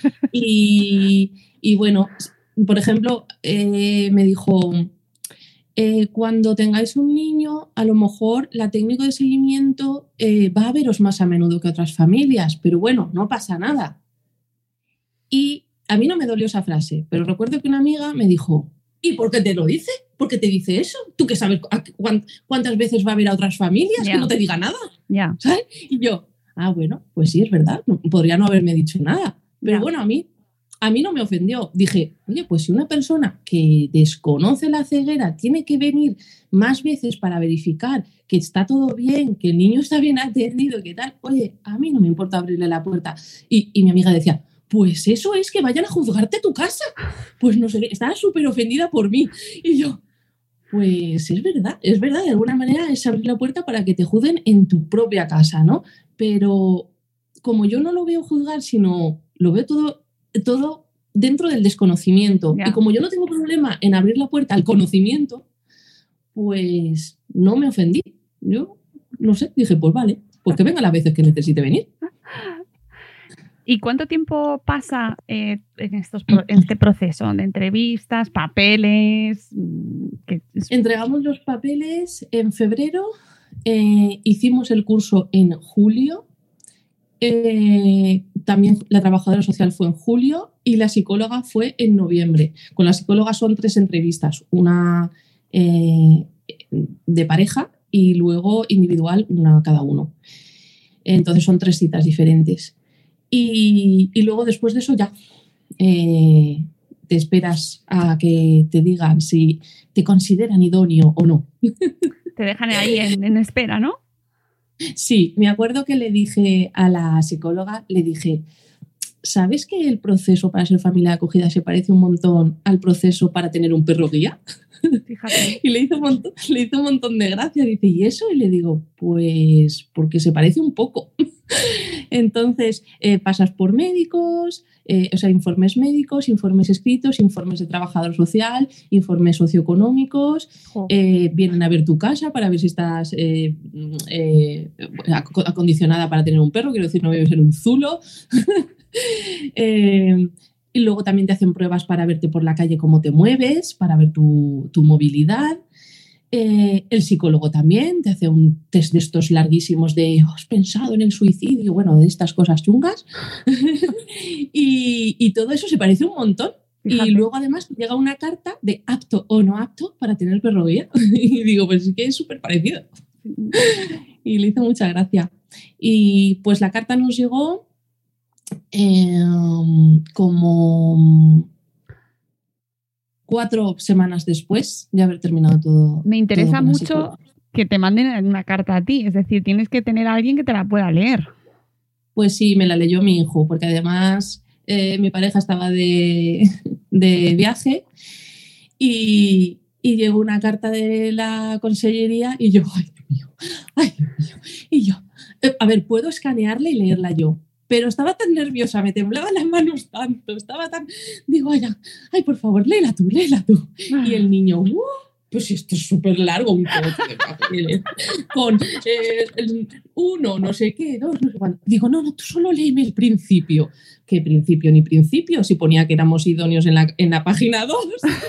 Y bueno, por ejemplo, me dijo... cuando tengáis un niño, a lo mejor la técnica de seguimiento va a veros más a menudo que otras familias, pero bueno, no pasa nada. Y a mí no me dolió esa frase, pero recuerdo que una amiga me dijo, ¿y por qué te lo dice? ¿Por qué te dice eso? ¿Tú qué sabes cuántas veces va a ver a otras familias que no te diga nada? ¿Sabes? Y yo, bueno, pues sí, es verdad, podría no haberme dicho nada. Pero bueno, a mí no me ofendió. Dije, oye, pues si una persona que desconoce la ceguera tiene que venir más veces para verificar que está todo bien, que el niño está bien atendido, que tal, oye, a mí no me importa abrirle la puerta. Y mi amiga decía, pues eso es que vayan a juzgarte tu casa. Pues no sé, estaba súper ofendida por mí. Y yo, pues es verdad, de alguna manera es abrir la puerta para que te juzguen en tu propia casa, ¿no? Pero como yo no lo veo juzgar, sino lo veo todo dentro del desconocimiento. Y como yo no tengo problema en abrir la puerta al conocimiento, pues no me ofendí. Yo, no sé, dije, pues vale, pues que venga las veces que necesite venir. ¿Y cuánto tiempo pasa en este proceso de entrevistas, papeles? Entregamos los papeles en febrero, hicimos el curso en julio, también la trabajadora social fue en julio y la psicóloga fue en noviembre. Con la psicóloga son 3 entrevistas, una de pareja y luego individual, una cada uno. Entonces son 3 citas diferentes. Y luego después de eso ya te esperas a que te digan si te consideran idóneo o no. Te dejan ahí en espera, ¿no? Sí, me acuerdo que le dije a la psicóloga, ¿sabes que el proceso para ser familia de acogida se parece un montón al proceso para tener un perro guía? Fíjate. Y le hizo un montón de gracia. Dice, ¿y eso? Y le digo, pues porque se parece un poco. Entonces, pasas por médicos, informes médicos, informes escritos, informes de trabajador social, informes socioeconómicos, vienen a ver tu casa para ver si estás acondicionada para tener un perro, quiero decir, no vives en un zulo. Y luego también te hacen pruebas para verte por la calle cómo te mueves, para ver tu movilidad. El psicólogo también te hace un test de estos larguísimos de ¿has pensado en el suicidio? Bueno, de estas cosas chungas. y todo eso se parece un montón. Fíjate. Y luego además llega una carta de apto o no apto para tener perro guía. Y digo, pues es que es súper parecido. Y le hizo mucha gracia. Y pues la carta nos llegó como 4 semanas después de haber terminado todo. Me interesa mucho que te manden una carta a ti, es decir, tienes que tener a alguien que te la pueda leer. Pues sí, me la leyó mi hijo, porque además mi pareja estaba de viaje y llegó una carta de la consellería y yo, ay Dios mío, y yo, a ver, puedo escanearla y leerla yo. Pero estaba tan nerviosa, me temblaban las manos tanto, digo, ay, por favor, léela tú. Y el niño, pues esto es súper largo, un trozo de papeles, con 1, no sé qué, 2, no sé cuánto. Digo, no, tú solo léeme el principio. ¿Qué principio ni principio? Si ponía que éramos idóneos en la página 2.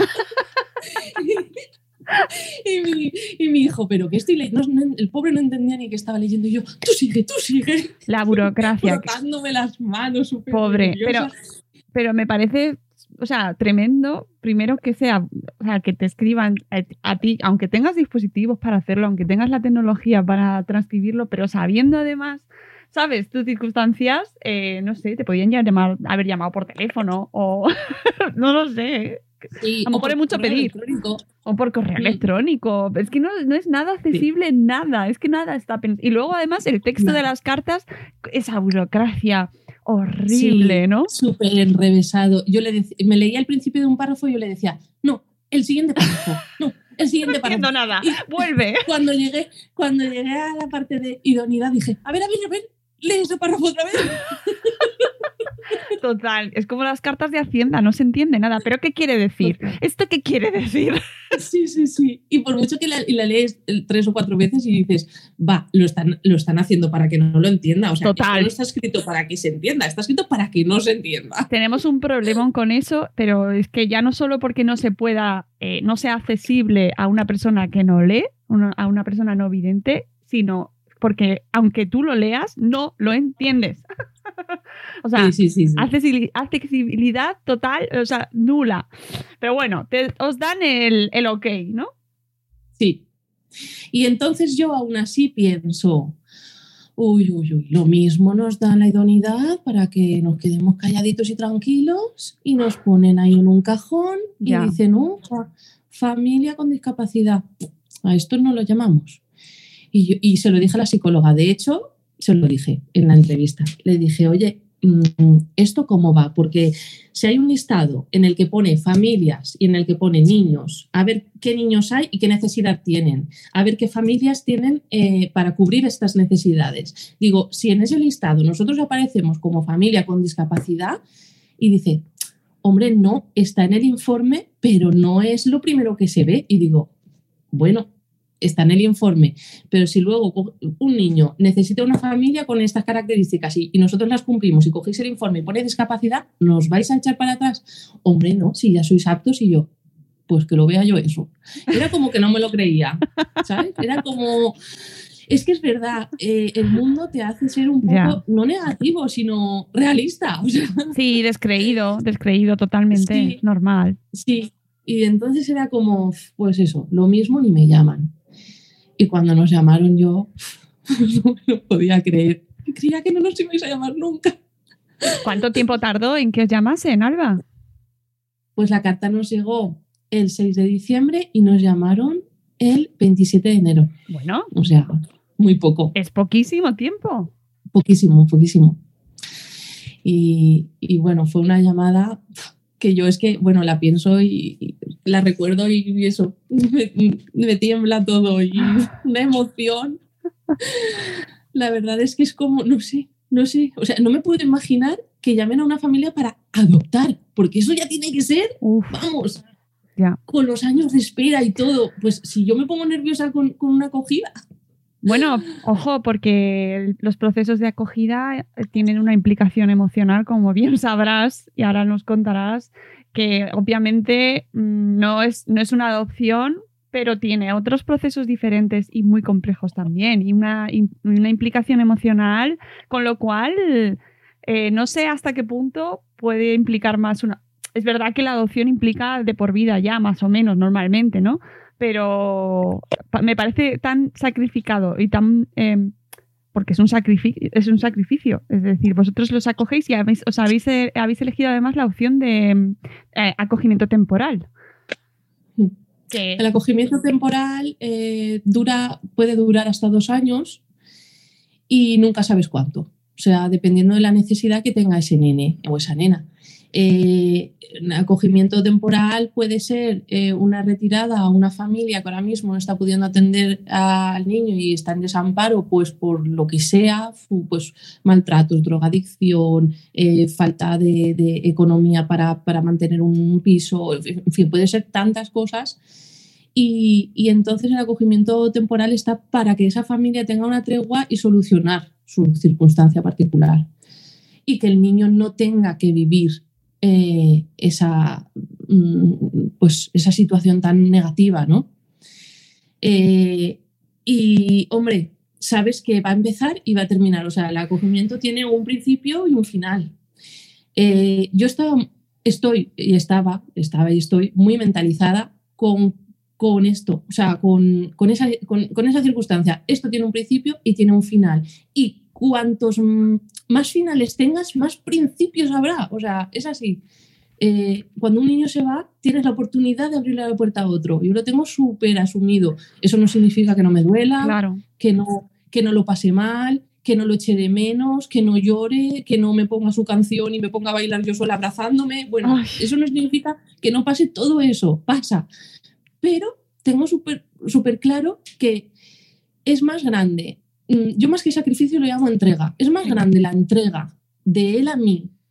Y mi hijo, pero que estoy leyendo, el pobre no entendía ni qué estaba leyendo. Y yo, tú sigue. La burocracia. Frotándome las manos, súper pobre, nerviosa. pero me parece, tremendo, primero que que te escriban a ti, aunque tengas dispositivos para hacerlo, aunque tengas la tecnología para transcribirlo, pero sabiendo además, ¿sabes? Tus circunstancias, no sé, te podían haber llamado por teléfono o no lo sé. Sí, a lo mejor es mucho pedir. O por correo electrónico. Es que no es nada accesible, nada. Es que nada está pensado. Y luego, además, el texto de las cartas, esa burocracia horrible, sí, ¿no? Súper enrevesado. Yo me leía el principio de un párrafo y yo le decía, no, el siguiente párrafo. No, el siguiente párrafo. No entiendo nada. Vuelve. Cuando llegué a la parte de idoneidad dije, a ver, lee ese párrafo otra vez. Total, es como las cartas de Hacienda, no se entiende nada. ¿Pero qué quiere decir? ¿Esto qué quiere decir? Sí, sí, sí. Y por mucho que la lees 3 o 4 veces y dices, lo están haciendo para que no lo entienda. O sea, Total. Esto no está escrito para que se entienda, está escrito para que no se entienda. Tenemos un problemón con eso, pero es que ya no solo porque no se pueda, no sea accesible a una persona que no lee, a una persona no vidente, sino porque aunque tú lo leas, no lo entiendes. O sea, sí. accesibilidad total, o sea, nula. Pero bueno, os dan el ok, ¿no? Sí. Y entonces yo aún así pienso, uy, lo mismo nos dan la idoneidad para que nos quedemos calladitos y tranquilos y nos ponen ahí en un cajón y dicen, familia con discapacidad. A esto no lo llamamos. Y se lo dije a la psicóloga. De hecho, se lo dije en la entrevista. Le dije, oye, ¿esto cómo va? Porque si hay un listado en el que pone familias y en el que pone niños, a ver qué niños hay y qué necesidad tienen, a ver qué familias tienen para cubrir estas necesidades. Digo, si en ese listado nosotros aparecemos como familia con discapacidad, y dice, hombre, no, está en el informe, pero no es lo primero que se ve. Y digo, bueno, está en el informe, pero si luego un niño necesita una familia con estas características y nosotros las cumplimos y cogéis el informe y pone discapacidad, ¿nos vais a echar para atrás? Hombre, no, si ya sois aptos. Y yo, pues que lo vea yo eso. Era como que no me lo creía, ¿sabes? Era como... Es que es verdad, el mundo te hace ser un poco, no negativo, sino realista. O sea, sí, descreído totalmente, sí, normal. Sí, y entonces era como, pues eso, lo mismo ni me llaman. Y cuando nos llamaron yo no me lo podía creer. Creía que no nos ibais a llamar nunca. ¿Cuánto tiempo tardó en que os llamasen, Alba? Pues la carta nos llegó el 6 de diciembre y nos llamaron el 27 de enero. Bueno. O sea, muy poco. Es poquísimo tiempo. Poquísimo. Y bueno, fue una llamada que yo es que, bueno, la pienso y la recuerdo y eso, me tiembla todo y una emoción. La verdad es que es como, no sé, o sea, no me puedo imaginar que llamen a una familia para adoptar, porque eso ya tiene que ser, vamos, ya. Con los años de espera y todo. Pues si yo me pongo nerviosa con una acogida. Bueno, ojo, porque los procesos de acogida tienen una implicación emocional, como bien sabrás, y ahora nos contarás, que obviamente no es una adopción, pero tiene otros procesos diferentes y muy complejos también, y una implicación emocional, con lo cual no sé hasta qué punto puede implicar más una... Es verdad que la adopción implica de por vida ya, más o menos, normalmente, ¿no? Pero me parece tan sacrificado y tan... porque es un sacrificio. Es decir, vosotros los acogéis y habéis elegido además la opción de acogimiento temporal. Que... El acogimiento temporal puede durar hasta 2 años y nunca sabes cuánto. O sea, dependiendo de la necesidad que tenga ese nene o esa nena. Acogimiento temporal puede ser una retirada a una familia que ahora mismo no está pudiendo atender al niño y está en desamparo, pues por lo que sea, pues maltratos, drogadicción, falta de economía para mantener un piso, en fin, puede ser tantas cosas. Y entonces el acogimiento temporal está para que esa familia tenga una tregua y solucionar su circunstancia particular y que el niño no tenga que vivir esa situación tan negativa, ¿no? Y, hombre, sabes que va a empezar y va a terminar. O sea, el acogimiento tiene un principio y un final. Yo estoy muy mentalizada con esto, o sea, con esa circunstancia. Esto tiene un principio y tiene un final. Y cuantos más finales tengas, más principios habrá. O sea, es así. Cuando un niño se va, tienes la oportunidad de abrirle la puerta a otro. Yo lo tengo súper asumido. Eso no significa que no me duela, claro, que no lo pase mal, que no lo eche de menos, que no llore, que no me ponga su canción y me ponga a bailar yo sola abrazándome. Bueno, eso no significa que no pase todo eso. Pasa. Pero tengo súper claro que es más grande. Yo más que sacrificio lo llamo entrega. Es más grande la entrega de él a mí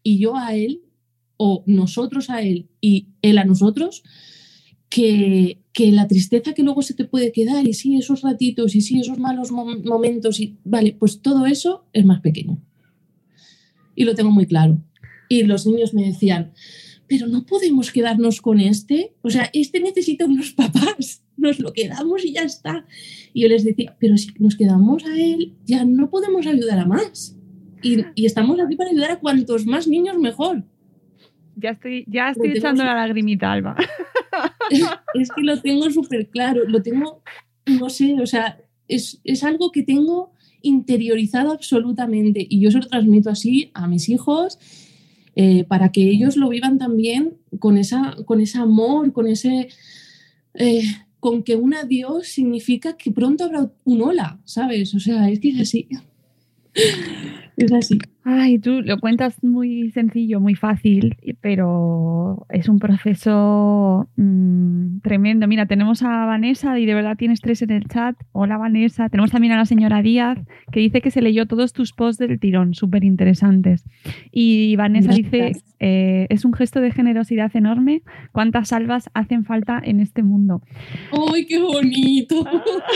y yo a él, o nosotros a él y él a nosotros, que la tristeza que luego se te puede quedar, y sí, esos ratitos, y sí, esos malos momentos, y vale, pues todo eso es más pequeño. Y lo tengo muy claro. Y los niños me decían, pero no podemos quedarnos con este, o sea, este necesita unos papás, nos lo quedamos y ya está. Y yo les decía, pero si nos quedamos a él, ya no podemos ayudar a más. Y estamos aquí para ayudar a cuantos más niños mejor. Ya estoy echando la lagrimita, Alba. Es que lo tengo súper claro, lo tengo, no sé, o sea, es algo que tengo interiorizado absolutamente, y yo se lo transmito así a mis hijos, para que ellos lo vivan también con ese amor, con ese... con que un adiós significa que pronto habrá un hola, ¿sabes? O sea, es que es así. Es así. Ay, tú lo cuentas muy sencillo, muy fácil, pero es un proceso tremendo. Mira, tenemos a Vanessa y de verdad tienes 3 en el chat. Hola, Vanessa. Tenemos también a la señora Díaz, que dice que se leyó todos tus posts del tirón, súper interesantes. Y Vanessa dice, es un gesto de generosidad enorme. ¿Cuántas Albas hacen falta en este mundo? ¡Ay, qué bonito!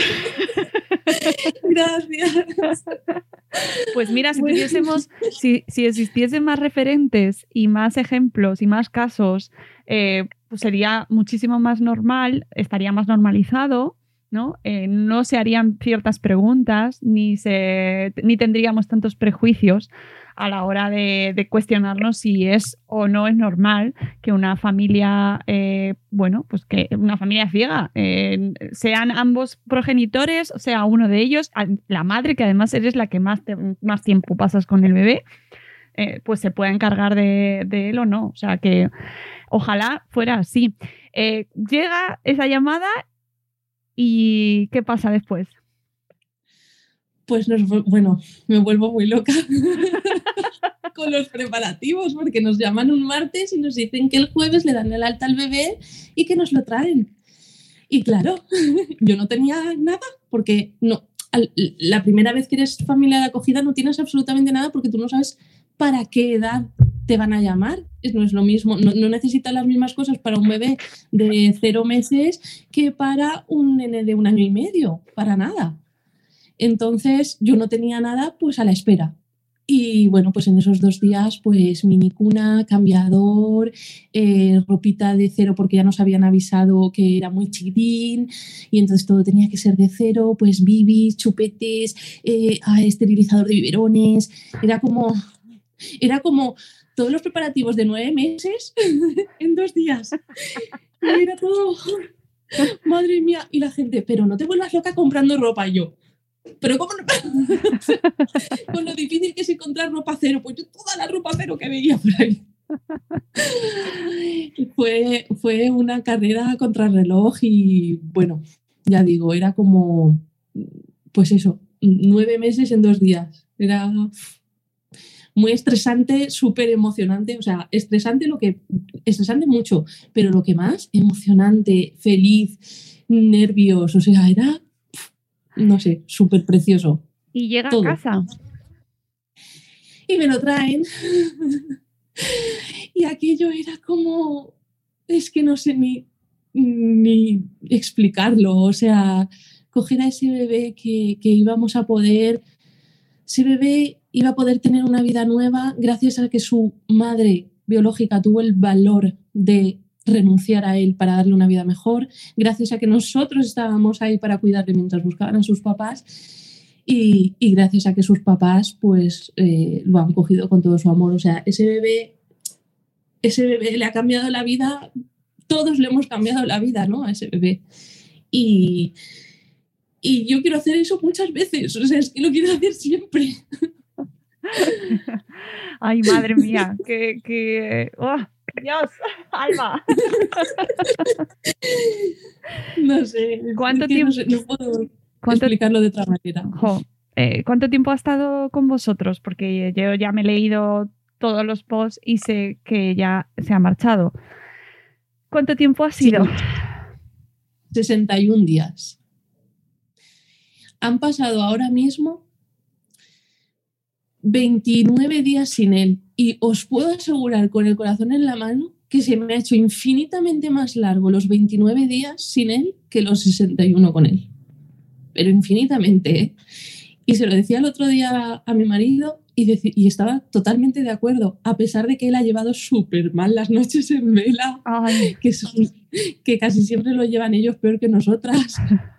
Gracias. Pues mira, si existiesen más referentes y más ejemplos y más casos, pues sería muchísimo más normal, estaría más normalizado, ¿no? No se harían ciertas preguntas ni tendríamos tantos prejuicios a la hora de cuestionarnos si es o no es normal que una familia, pues que una familia ciega, sean ambos progenitores, o sea, uno de ellos, la madre, que además eres la que más tiempo pasas con el bebé, pues se pueda encargar de él o no. O sea, que ojalá fuera así. Llega esa llamada y ¿qué pasa después? Pues me vuelvo muy loca con los preparativos, porque nos llaman un martes y nos dicen que el jueves le dan el alta al bebé y que nos lo traen. Y claro, yo no tenía nada, porque la primera vez que eres familia de acogida no tienes absolutamente nada, porque tú no sabes para qué edad te van a llamar. No es lo mismo, no necesitas las mismas cosas para un bebé de 0 meses que para un nene de 1 año y medio, para nada. Entonces yo no tenía nada, pues a la espera. Y bueno, pues en esos 2 días, pues minicuna, cambiador, ropita de 0 porque ya nos habían avisado que era muy chiquitín y entonces todo tenía que ser de 0, pues bibis, chupetes, esterilizador de biberones. Era como todos los preparativos de 9 meses en 2 días. Y era todo, madre mía, y la gente, pero no te vuelvas loca comprando ropa. Y yo, pero ¿cómo no? Con lo difícil que es encontrar ropa 0, pues yo toda la ropa 0 que veía por ahí. Fue una carrera contrarreloj y bueno, ya digo, era como, pues eso, 9 meses en 2 días. Era muy estresante, súper emocionante, o sea, estresante mucho, pero lo que más, emocionante, feliz, nervios, o sea, era... no sé, súper precioso. Y llega todo a casa. Y me lo traen. Y aquello era como... es que no sé ni explicarlo. O sea, coger a ese bebé que íbamos a poder... ese bebé iba a poder tener una vida nueva gracias a que su madre biológica tuvo el valor de renunciar a él para darle una vida mejor, gracias a que nosotros estábamos ahí para cuidarle mientras buscaban a sus papás y gracias a que sus papás pues lo han cogido con todo su amor. O sea, ese bebé le ha cambiado la vida, todos le hemos cambiado la vida, ¿no? A ese bebé. Y yo quiero hacer eso muchas veces, o sea, es que lo quiero hacer siempre. Ay, madre mía, ¡oh, Dios! ¡Alba! No sé. ¿Cuánto tiempo? No puedo explicarlo de otra manera. ¿Cuánto tiempo ha estado con vosotros? Porque yo ya me he leído todos los posts y sé que ya se ha marchado. ¿Cuánto tiempo ha sido? Sí, 61 días. Han pasado ahora mismo 29 días sin él, Y os puedo asegurar con el corazón en la mano que se me ha hecho infinitamente más largo los 29 días sin él que los 61 con él. Pero infinitamente, ¿eh? Y se lo decía el otro día a mi marido y estaba totalmente de acuerdo, a pesar de que él ha llevado súper mal las noches en vela, que casi siempre lo llevan ellos peor que nosotras.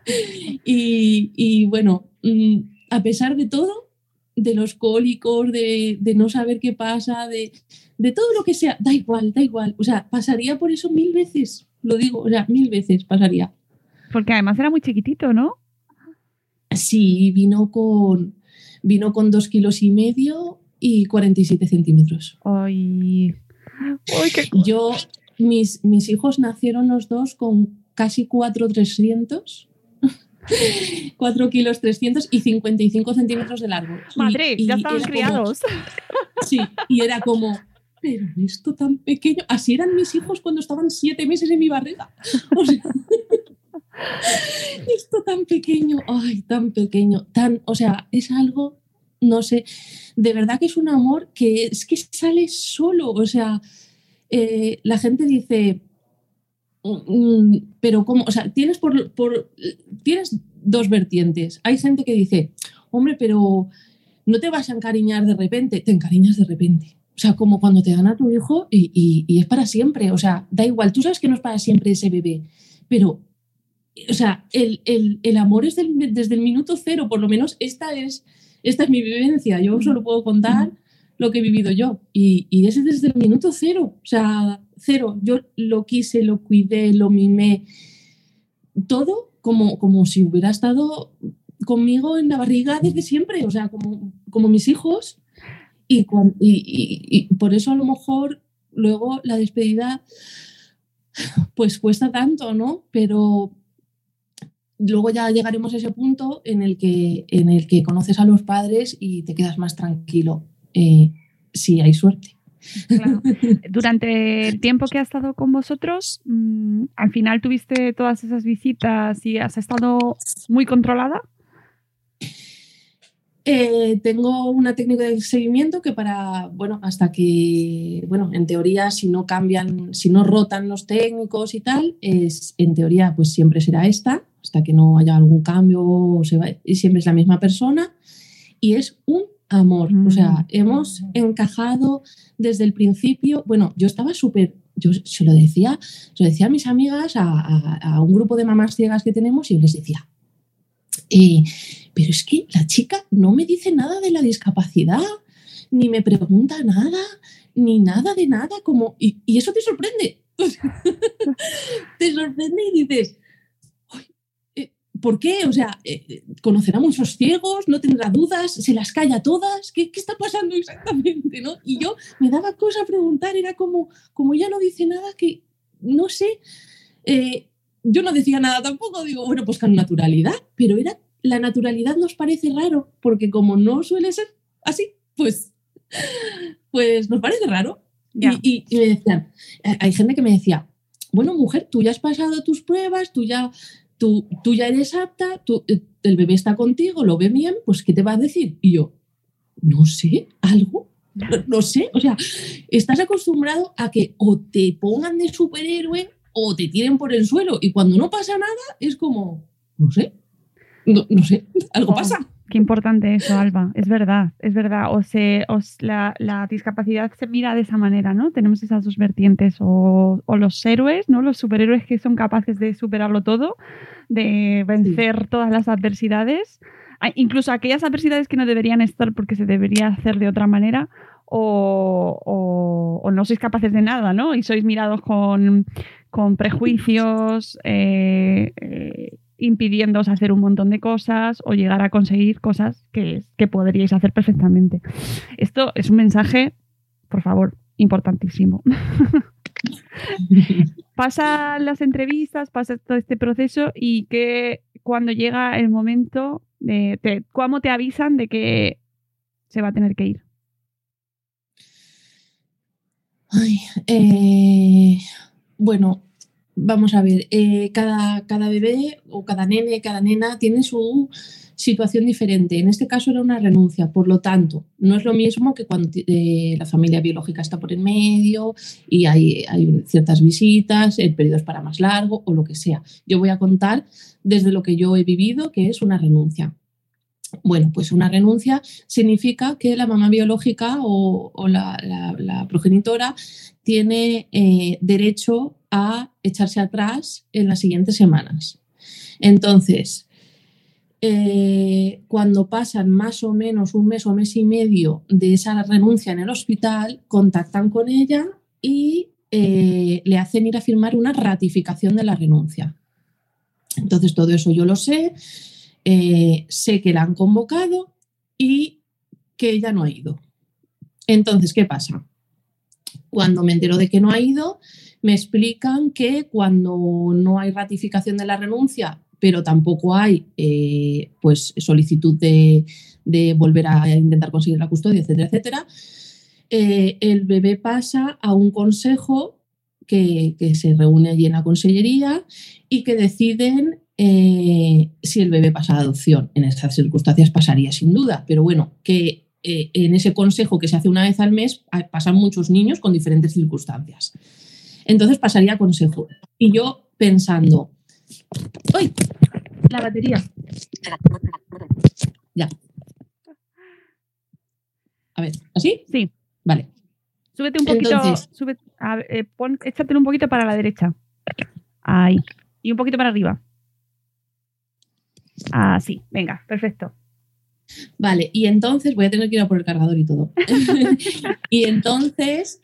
Y bueno, a pesar de todo, de los cólicos, de no saber qué pasa, de todo lo que sea, da igual. O sea, pasaría por eso 1000 veces, lo digo, o sea, 1000 veces pasaría. Porque además era muy chiquitito, ¿no? Sí, vino con 2,5 kilos y 47 centímetros. Ay, Yo, mis hijos nacieron los dos con casi 4,300. 4 kilos 300 y 55 centímetros de largo. Madre, ya estaban criados. Sí, y era como, pero esto tan pequeño. Así eran mis hijos cuando estaban 7 meses en mi barriga. O sea, esto tan pequeño, ay, tan pequeño, o sea, es algo, no sé, de verdad que es un amor que es que sale solo. O sea, la gente dice, pero ¿cómo? O sea, tienes dos vertientes. Hay gente que dice, hombre, pero no te vas a encariñar de repente. Te encariñas de repente. O sea, como cuando te dan a tu hijo y es para siempre. O sea, da igual, tú sabes que no es para siempre ese bebé, pero, o sea, el amor es desde el minuto cero. Por lo menos esta es mi vivencia. Yo solo puedo contar lo que he vivido yo. Y es desde el minuto cero. O sea, cero. Yo lo quise, lo cuidé, lo mimé. Todo como si hubiera estado conmigo en la barriga desde siempre. O sea, como mis hijos. Y por eso a lo mejor luego la despedida pues cuesta tanto, ¿no? Pero luego ya llegaremos a ese punto en el que conoces a los padres y te quedas más tranquilo, si hay suerte. Claro. Durante el tiempo que ha estado con vosotros, al final tuviste todas esas visitas y has estado muy controlada. Tengo una técnica de seguimiento que hasta que, en teoría, si no cambian, si no rotan los técnicos y tal, en teoría, pues siempre será esta, hasta que no haya algún cambio, y siempre es la misma persona, y es un amor. O sea, hemos encajado desde el principio. Bueno, yo estaba yo se lo decía a mis amigas, a un grupo de mamás ciegas que tenemos, y yo les decía, pero es que la chica no me dice nada de la discapacidad, ni me pregunta nada, ni nada de nada, y eso te sorprende. Te sorprende y dices, ¿por qué? O sea, ¿conocerá muchos ciegos? ¿No tendrá dudas? ¿Se las calla todas? ¿Qué está pasando exactamente? ¿No? Y yo me daba cosa a preguntar, era como ella no dice nada, que no sé. Yo no decía nada tampoco, digo, bueno, pues con naturalidad, pero la naturalidad nos parece raro, porque como no suele ser así, pues nos parece raro. Yeah. Y me decían, hay gente que me decía, bueno, mujer, tú ya has pasado tus pruebas, tú ya eres apta, el bebé está contigo, lo ve bien, pues ¿qué te va a decir? Y yo, no sé, algo, no sé, o sea, estás acostumbrado a que o te pongan de superhéroe o te tiren por el suelo, y cuando no pasa nada es como, no sé, algo pasa. Qué importante eso, Alba. Es verdad. La discapacidad se mira de esa manera, ¿no? Tenemos esas dos vertientes, o los héroes, ¿no? Los superhéroes que son capaces de superarlo todo, de vencer todas las adversidades, incluso aquellas adversidades que no deberían estar porque se debería hacer de otra manera, o no sois capaces de nada, ¿no? Y sois mirados con prejuicios, impidiéndoos hacer un montón de cosas o llegar a conseguir cosas que podríais hacer perfectamente. Esto es un mensaje, por favor, importantísimo. Pasan las entrevistas, pasa todo este proceso, y que cuando llega el momento, ¿cómo te avisan de que se va a tener que ir? Bueno, vamos a ver, cada bebé o cada nene, cada nena tiene su situación diferente. En este caso era una renuncia, por lo tanto, no es lo mismo que cuando la familia biológica está por en medio y hay ciertas visitas, el periodo es para más largo o lo que sea. Yo voy a contar desde lo que yo he vivido, que es una renuncia. Bueno, pues una renuncia significa que la mamá biológica o la progenitora tiene derecho a echarse atrás en las siguientes semanas. Entonces, cuando pasan más o menos un mes o mes y medio de esa renuncia en el hospital, contactan con ella y le hacen ir a firmar una ratificación de la renuncia. Entonces, todo eso yo lo sé. Sé que la han convocado y que ella no ha ido. Entonces, ¿qué pasa? Cuando me entero de que no ha ido, me explican que cuando no hay ratificación de la renuncia, pero tampoco hay pues solicitud de volver a intentar conseguir la custodia, etcétera, etcétera, el bebé pasa a un consejo que se reúne allí en la consellería y que deciden si el bebé pasa a adopción. En estas circunstancias pasaría sin duda, pero bueno, que en ese consejo que se hace una vez al mes pasan muchos niños con diferentes circunstancias. Entonces pasaría a consejo. Y yo pensando, ¡ay! La batería. Ya. A ver, ¿así? Sí. Vale. Súbete un poquito. Entonces, Échatelo un poquito para la derecha. Ahí. Y un poquito para arriba. Así. Venga, perfecto. Vale, y entonces voy a tener que ir a por el cargador y todo. Y entonces,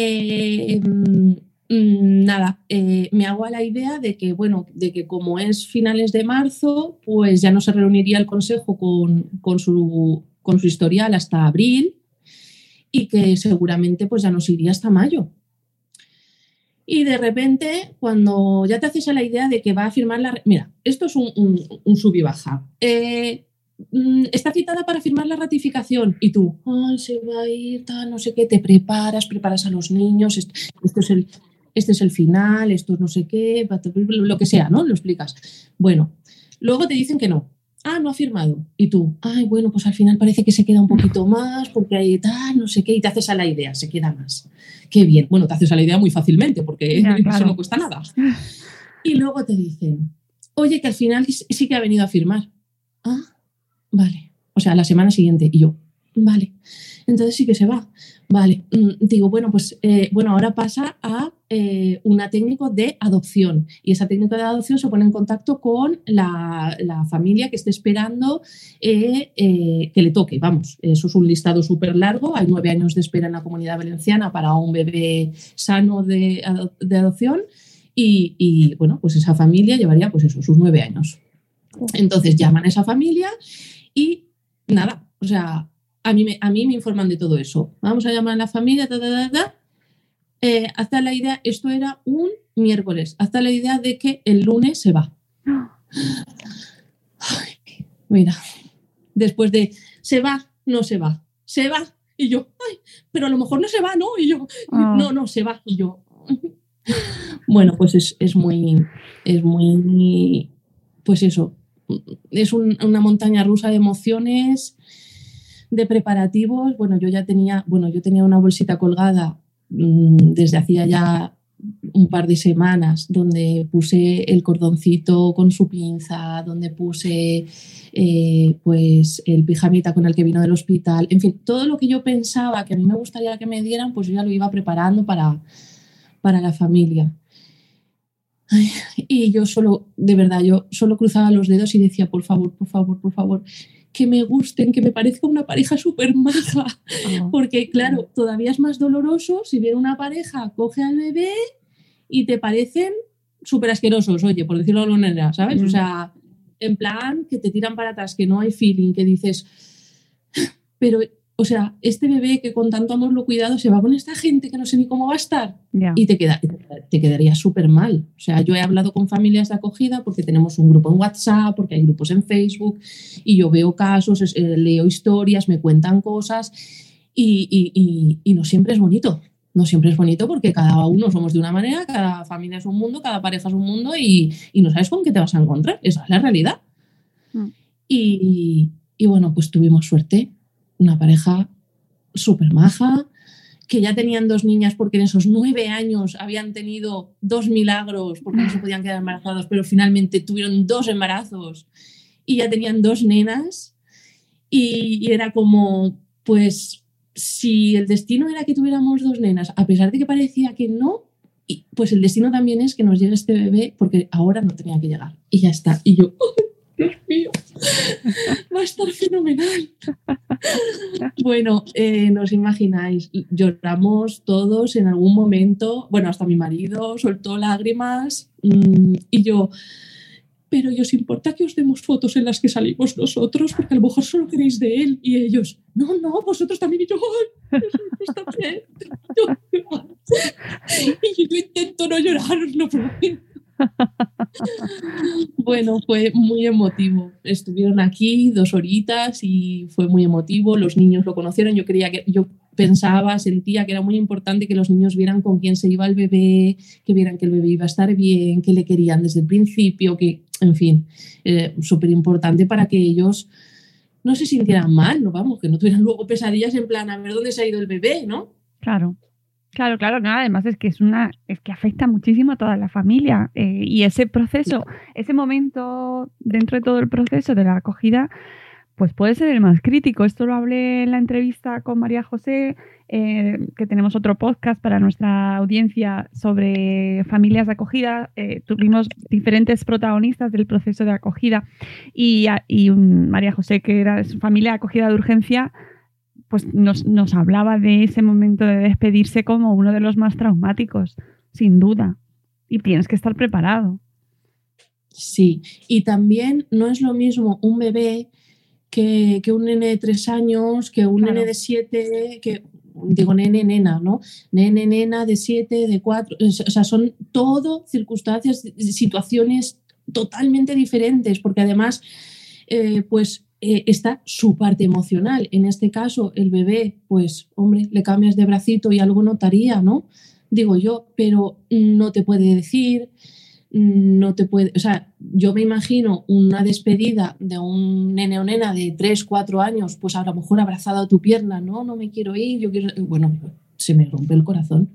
nada, me hago a la idea de que, bueno, de que como es finales de marzo, pues ya no se reuniría el consejo con su historial hasta abril y que seguramente pues ya nos iría hasta mayo. Y de repente, cuando ya te haces a la idea de que va a firmar la... Mira, esto es un sub y baja. Está citada para firmar la ratificación y tú, ay, se va a ir, tal, no sé qué, te preparas a los niños, este es el final, esto es no sé qué, lo que sea, ¿no? Lo explicas. Bueno, luego te dicen que no. Ah, no ha firmado. Y tú, ay, bueno, pues al final parece que se queda un poquito más porque hay tal, no sé qué, y te haces a la idea, se queda más. Qué bien. Bueno, te haces a la idea muy fácilmente porque ya, claro, eso no cuesta nada. Y luego te dicen, oye, que al final sí que ha venido a firmar. Ah, vale. O sea, la semana siguiente. Y yo, vale. Entonces sí que se va. Vale. Digo, bueno, pues bueno, ahora pasa a una técnico de adopción. Y esa técnico de adopción se pone en contacto con la familia que esté esperando que le toque. Vamos, eso es un listado súper largo. Hay 9 años de espera en la Comunidad Valenciana para un bebé sano de adopción. Y bueno, pues esa familia llevaría pues eso, sus 9 años. Entonces llaman a esa familia y nada, o sea, a mí me informan de todo eso. Vamos a llamar a la familia, hasta la idea, esto era un miércoles, hasta la idea de que el lunes se va. Ay, mira, después de se va, no se va, se va, y yo, ay, pero a lo mejor no se va, ¿no? Y yo, no, se va, y yo. Bueno, pues es muy, pues eso, es una montaña rusa de emociones, de preparativos. Bueno, yo tenía una bolsita colgada desde hacía ya un par de semanas donde puse el cordoncito con su pinza, donde puse pues el pijamita con el que vino del hospital, en fin, todo lo que yo pensaba que a mí me gustaría que me dieran, pues yo ya lo iba preparando para la familia. Ay, y yo de verdad, cruzaba los dedos y decía, por favor, que me gusten, que me parezca una pareja súper maja. Porque, claro, todavía es más doloroso si viene una pareja, coge al bebé y te parecen súper asquerosos, oye, por decirlo de alguna manera, ¿sabes? O sea, en plan, que te tiran para atrás, que no hay feeling, que dices, pero... O sea, este bebé que con tanto amor lo he cuidado se va con esta gente que no sé ni cómo va a estar. Yeah. Y te quedaría súper mal. O sea, yo he hablado con familias de acogida porque tenemos un grupo en WhatsApp, porque hay grupos en Facebook y yo veo casos, leo historias, me cuentan cosas y no siempre es bonito. no siempre es bonito porque cada uno somos de una manera, cada familia es un mundo, cada pareja es un mundo y no sabes con qué te vas a encontrar. Esa es la realidad. Y bueno, pues tuvimos suerte. Una pareja súper maja, que ya tenían 2 niñas porque en esos 9 años habían tenido 2 milagros porque no se podían quedar embarazados, pero finalmente tuvieron 2 embarazos y ya tenían 2 nenas y era como, pues, si el destino era que tuviéramos 2 nenas, a pesar de que parecía que no, pues el destino también es que nos llegue este bebé porque ahora no tenía que llegar. Y ya está. Y yo, ¡oh, Dios mío! Va a estar fenomenal. Bueno, no os imagináis, lloramos todos en algún momento, bueno, hasta mi marido soltó lágrimas y yo, pero ¿y os importa que os demos fotos en las que salimos nosotros? Porque a lo mejor solo queréis de él. Y ellos, no, vosotros también. Y yo, ¡ay! Está bien. Y yo intento no llorar, os lo prometo. Bueno, fue muy emotivo. Estuvieron aquí 2 horitas y fue muy emotivo. Los niños lo conocieron. Yo pensaba, sentía que era muy importante que los niños vieran con quién se iba el bebé, que vieran que el bebé iba a estar bien, que le querían desde el principio, que, en fin, súper importante para que ellos no se sintieran mal, ¿no? Vamos, que no tuvieran luego pesadillas en plan, a ver dónde se ha ido el bebé, ¿no? Claro. No, además es que afecta muchísimo a toda la familia y ese proceso, ese momento dentro de todo el proceso de la acogida, pues puede ser el más crítico. Esto lo hablé en la entrevista con María José, que tenemos otro podcast para nuestra audiencia sobre familias de acogida. Tuvimos diferentes protagonistas del proceso de acogida y María José, que era su familia de acogida de urgencia, pues nos hablaba de ese momento de despedirse como uno de los más traumáticos, sin duda. Y tienes que estar preparado. Sí, y también no es lo mismo un bebé que un nene de 3 años, que un nene de 7, que digo nene, nena, ¿no? Nene, nena de 7, de 4, o sea, son todo circunstancias, situaciones totalmente diferentes, porque además, está su parte emocional. En este caso, el bebé, pues, hombre, le cambias de bracito y algo notaría, ¿no? Digo yo, pero no te puede decir, no te puede, o sea, yo me imagino una despedida de un nene o nena de 3, 4 años, pues a lo mejor abrazado a tu pierna, no me quiero ir, yo quiero, bueno, se me rompe el corazón,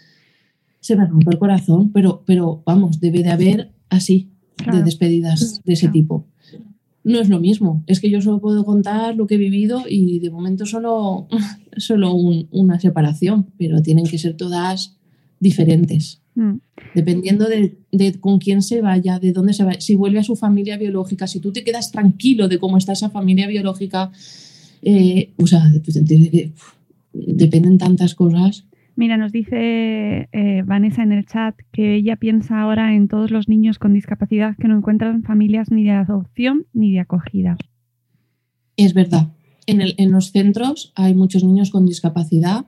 pero vamos, debe de haber así, claro, de despedidas de ese tipo. No es lo mismo, es que yo solo puedo contar lo que he vivido y de momento solo una separación, pero tienen que ser todas diferentes. Dependiendo de con quién se vaya, de dónde se vaya, si vuelve a su familia biológica, si tú te quedas tranquilo de cómo está esa familia biológica, o sea, dependen tantas cosas. Mira, nos dice Vanessa en el chat que ella piensa ahora en todos los niños con discapacidad que no encuentran familias ni de adopción ni de acogida. Es verdad. En los centros hay muchos niños con discapacidad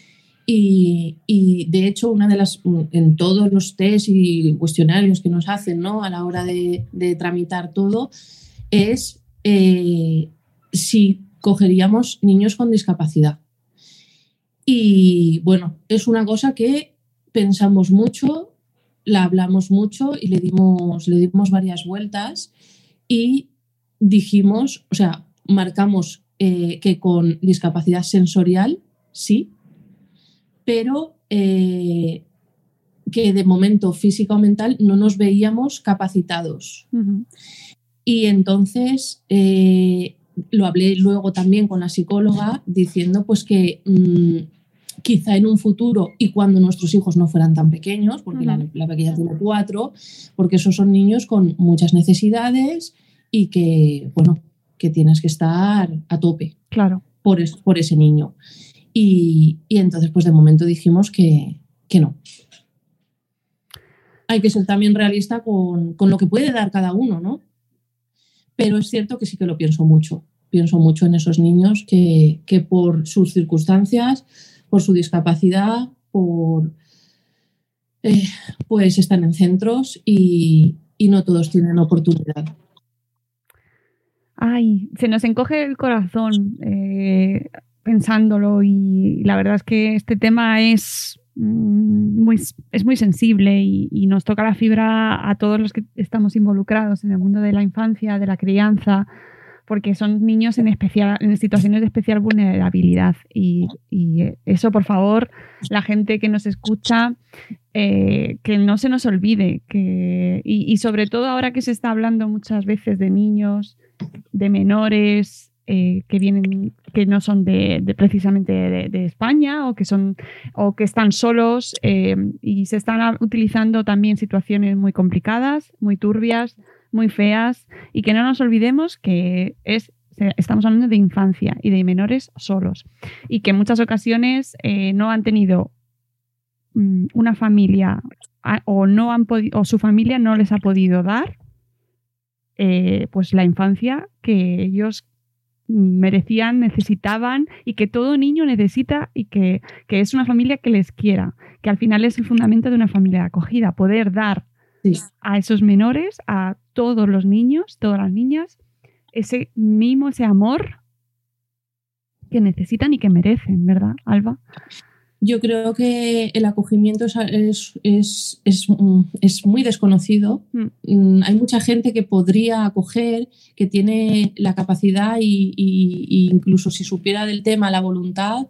y de hecho en todos los test y cuestionarios que nos hacen, ¿no?, a la hora de tramitar todo es si cogeríamos niños con discapacidad. Y bueno, es una cosa que pensamos mucho, la hablamos mucho y le dimos varias vueltas y dijimos, o sea, marcamos que con discapacidad sensorial sí, pero que de momento física o mental no nos veíamos capacitados. Uh-huh. Y entonces lo hablé luego también con la psicóloga diciendo pues que quizá en un futuro y cuando nuestros hijos no fueran tan pequeños, porque uh-huh, la pequeña tiene 4, porque esos son niños con muchas necesidades y que, bueno, que tienes que estar a tope, claro, por ese niño. Y entonces pues de momento dijimos que no. Hay que ser también realista con lo que puede dar cada uno, ¿no? Pero es cierto que sí que lo pienso mucho. Pienso mucho en esos niños que por sus circunstancias, por su discapacidad, pues están en centros y no todos tienen oportunidad. Ay, se nos encoge el corazón pensándolo y la verdad es que este tema es es muy sensible y nos toca la fibra a todos los que estamos involucrados en el mundo de la infancia, de la crianza, porque son niños en situaciones de especial vulnerabilidad y eso, por favor, la gente que nos escucha, que no se nos olvide y sobre todo ahora que se está hablando muchas veces de niños, de menores que no son precisamente de España o que están solos y se están utilizando también situaciones muy complicadas, muy turbias, muy feas, y que no nos olvidemos que estamos hablando de infancia y de menores solos y que en muchas ocasiones no han tenido una familia o su familia no les ha podido dar pues la infancia que ellos merecían, necesitaban y que todo niño necesita y que es una familia que les quiera, que al final es el fundamento de una familia de acogida, poder dar a esos menores, a todos los niños, todas las niñas, ese mimo, ese amor que necesitan y que merecen, ¿verdad, Alba? Yo creo que el acogimiento es muy desconocido. Hay mucha gente que podría acoger, que tiene la capacidad y incluso si supiera del tema, la voluntad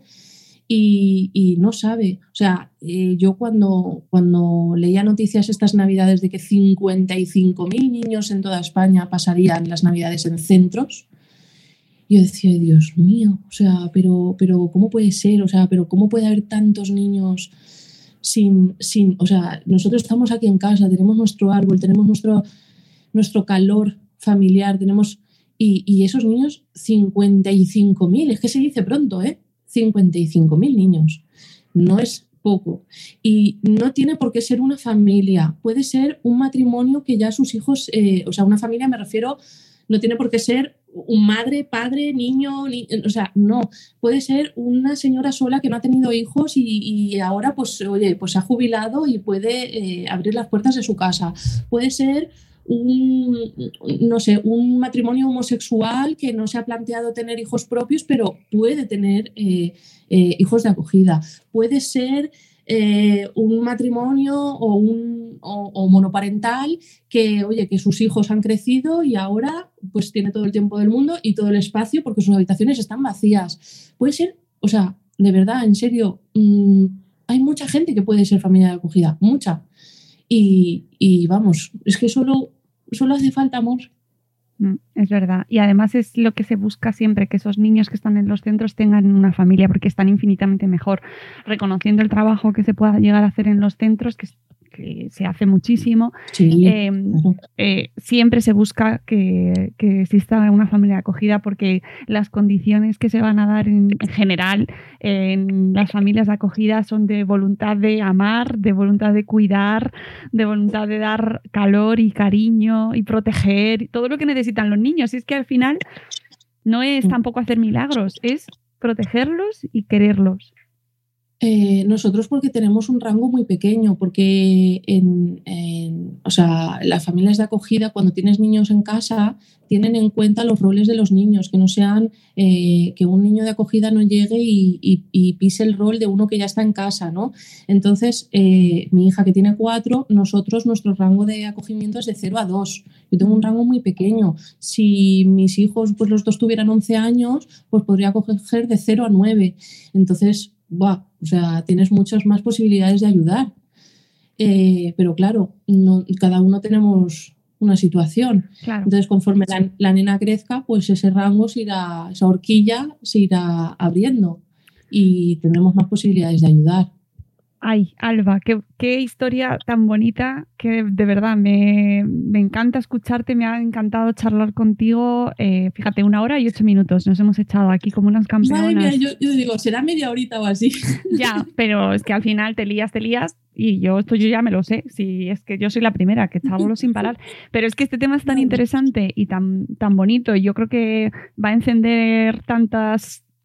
y no sabe. O sea, yo cuando leía noticias estas Navidades de que 55.000 niños en toda España pasarían las Navidades en centros, yo decía, Dios mío, o sea, pero ¿cómo puede ser? O sea, pero ¿cómo puede haber tantos niños sin, o sea, nosotros estamos aquí en casa, tenemos nuestro árbol, tenemos nuestro calor familiar, y esos niños, 55.000, es que se dice pronto, 55.000 niños, no es poco. Y no tiene por qué ser una familia, puede ser un matrimonio que ya sus hijos, o sea, una familia me refiero, no tiene por qué ser un madre, padre, niño, o sea, no. Puede ser una señora sola que no ha tenido hijos y ahora, pues, oye, pues se ha jubilado y puede abrir las puertas de su casa. Puede ser un matrimonio homosexual que no se ha planteado tener hijos propios, pero puede tener hijos de acogida. Puede ser un matrimonio o monoparental que, oye, que sus hijos han crecido y ahora pues tiene todo el tiempo del mundo y todo el espacio porque sus habitaciones están vacías. Puede ser, o sea, de verdad, en serio, hay mucha gente que puede ser familia de acogida, mucha. Y vamos, es que solo hace falta amor. Es verdad. Y además es lo que se busca siempre, que esos niños que están en los centros tengan una familia, porque están infinitamente mejor. Reconociendo el trabajo que se pueda llegar a hacer en los centros, que se hace muchísimo, sí, siempre se busca que exista una familia de acogida, porque las condiciones que se van a dar en general en las familias de acogida son de voluntad de amar, de voluntad de cuidar, de voluntad de dar calor y cariño y proteger, todo lo que necesitan los niños. Y es que al final no es tampoco hacer milagros, es protegerlos y quererlos. Nosotros porque tenemos un rango muy pequeño, porque o sea, las familias de acogida, cuando tienes niños en casa, tienen en cuenta los roles de los niños, que no sean que un niño de acogida no llegue y pise el rol de uno que ya está en casa, ¿no? Entonces, mi hija que tiene 4, nuestro rango de acogimiento es de 0 a 2. Yo tengo un rango muy pequeño. Si mis hijos, pues los dos tuvieran 11 años, pues podría acoger de 0 a 9. Entonces, o sea, tienes muchas más posibilidades de ayudar. Pero claro, cada uno tenemos una situación. Claro. Entonces, conforme la nena crezca, pues ese rango esa horquilla se irá abriendo y tendremos más posibilidades de ayudar. Ay, Alba, qué historia tan bonita, que de verdad me encanta escucharte, me ha encantado charlar contigo. Fíjate, 1 hora y 8 minutos nos hemos echado aquí como unas campeonas. Madre mía, yo digo, será media horita o así. Ya, pero es que al final te lías y esto yo ya me lo sé. Sí, es que yo soy la primera que charlo sin parar. Pero es que este tema es tan interesante y tan bonito, y yo creo que va a encender tantas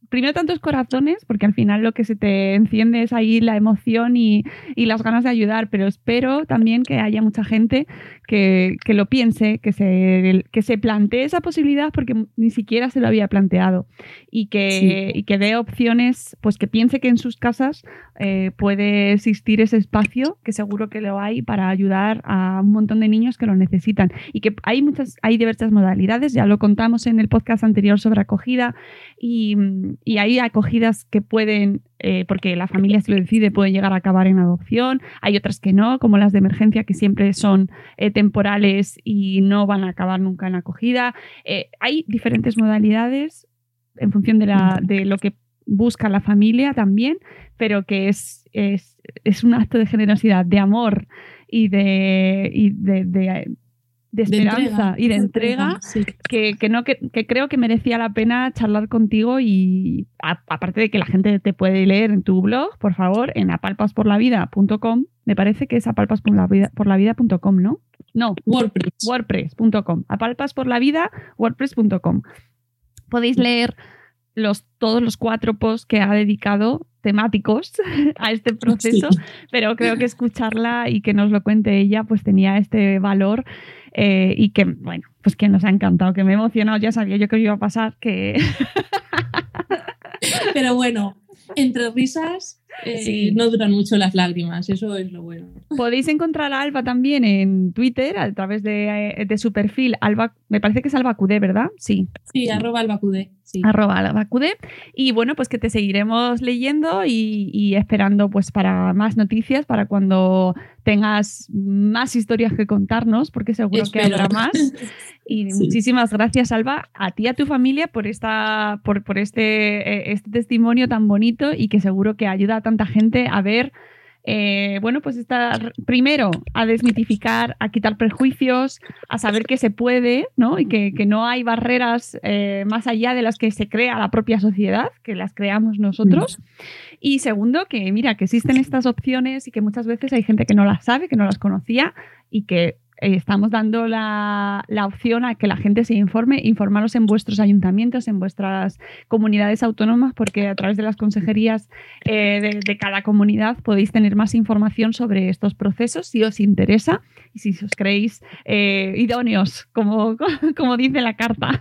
primero tantos corazones, porque al final lo que se te enciende es ahí la emoción y las ganas de ayudar, pero espero también que haya mucha gente que lo piense, que se plantee esa posibilidad porque ni siquiera se lo había planteado y que dé opciones, pues que piense que en sus casas puede existir ese espacio, que seguro que lo hay, para ayudar a un montón de niños que lo necesitan, y que hay diversas modalidades, ya lo contamos en el podcast anterior sobre acogida, y hay acogidas que pueden, porque la familia si lo decide, pueden llegar a acabar en adopción. Hay otras que no, como las de emergencia, que siempre son temporales y no van a acabar nunca en acogida. Hay diferentes modalidades en función de lo que busca la familia también, pero que es un acto de generosidad, de amor y de esperanza y de entrega, sí. que creo que merecía la pena charlar contigo, y aparte de que la gente te puede leer en tu blog, por favor, en apalpasporlavida.com, me parece que es apalpasporlavida.com, ¿no? No, WordPress.com, apalpasporlavida.wordpress.com. Podéis leer todos los 4 posts que ha dedicado temáticos a este proceso, sí. Pero creo que escucharla y que nos lo cuente ella pues tenía este valor, y que, bueno, pues que nos ha encantado, que me he emocionado, ya sabía yo que iba a pasar, que... Pero bueno, entre risas sí. No duran mucho las lágrimas, eso es lo bueno. Podéis encontrar a Alba también en Twitter a través de su perfil, Alba, me parece que es AlbaQD, ¿verdad? Sí, @AlbaQD. Sí. @AlbaQD. Y bueno, pues que te seguiremos leyendo y esperando pues para más noticias, para cuando tengas más historias que contarnos, porque seguro que habrá más. Y sí. Muchísimas gracias, Alba, a ti y a tu familia por este testimonio tan bonito, y que seguro que ayuda a tanta gente a ver, bueno, pues primero a desmitificar, a quitar prejuicios, a saber que se puede, ¿no? Y que no hay barreras más allá de las que se crea la propia sociedad, que las creamos nosotros. Y segundo, que mira, que existen estas opciones y que muchas veces hay gente que no las sabe, que no las conocía, y que estamos dando la opción a que la gente se informe. Informaros en vuestros ayuntamientos, en vuestras comunidades autónomas, porque a través de las consejerías de cada comunidad podéis tener más información sobre estos procesos si os interesa y si os creéis idóneos, como dice la carta.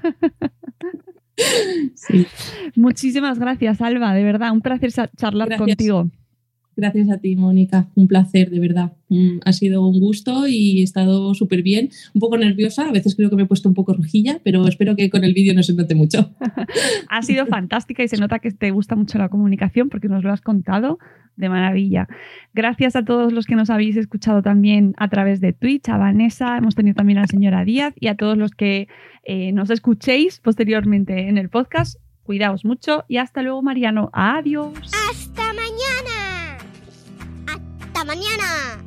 Sí. Muchísimas gracias, Alba, de verdad, un placer charlar contigo. Gracias a ti, Mónica. Un placer, de verdad. Ha sido un gusto y he estado súper bien. Un poco nerviosa, a veces creo que me he puesto un poco rojilla, pero espero que con el vídeo no se note mucho. Ha sido fantástica y se nota que te gusta mucho la comunicación porque nos lo has contado de maravilla. Gracias a todos los que nos habéis escuchado también a través de Twitch, a Vanessa, hemos tenido también a la señora Díaz, y a todos los que nos escuchéis posteriormente en el podcast. Cuidaos mucho y hasta luego, Mariano. Adiós. ¡Hasta mañana! ¡Hasta mañana!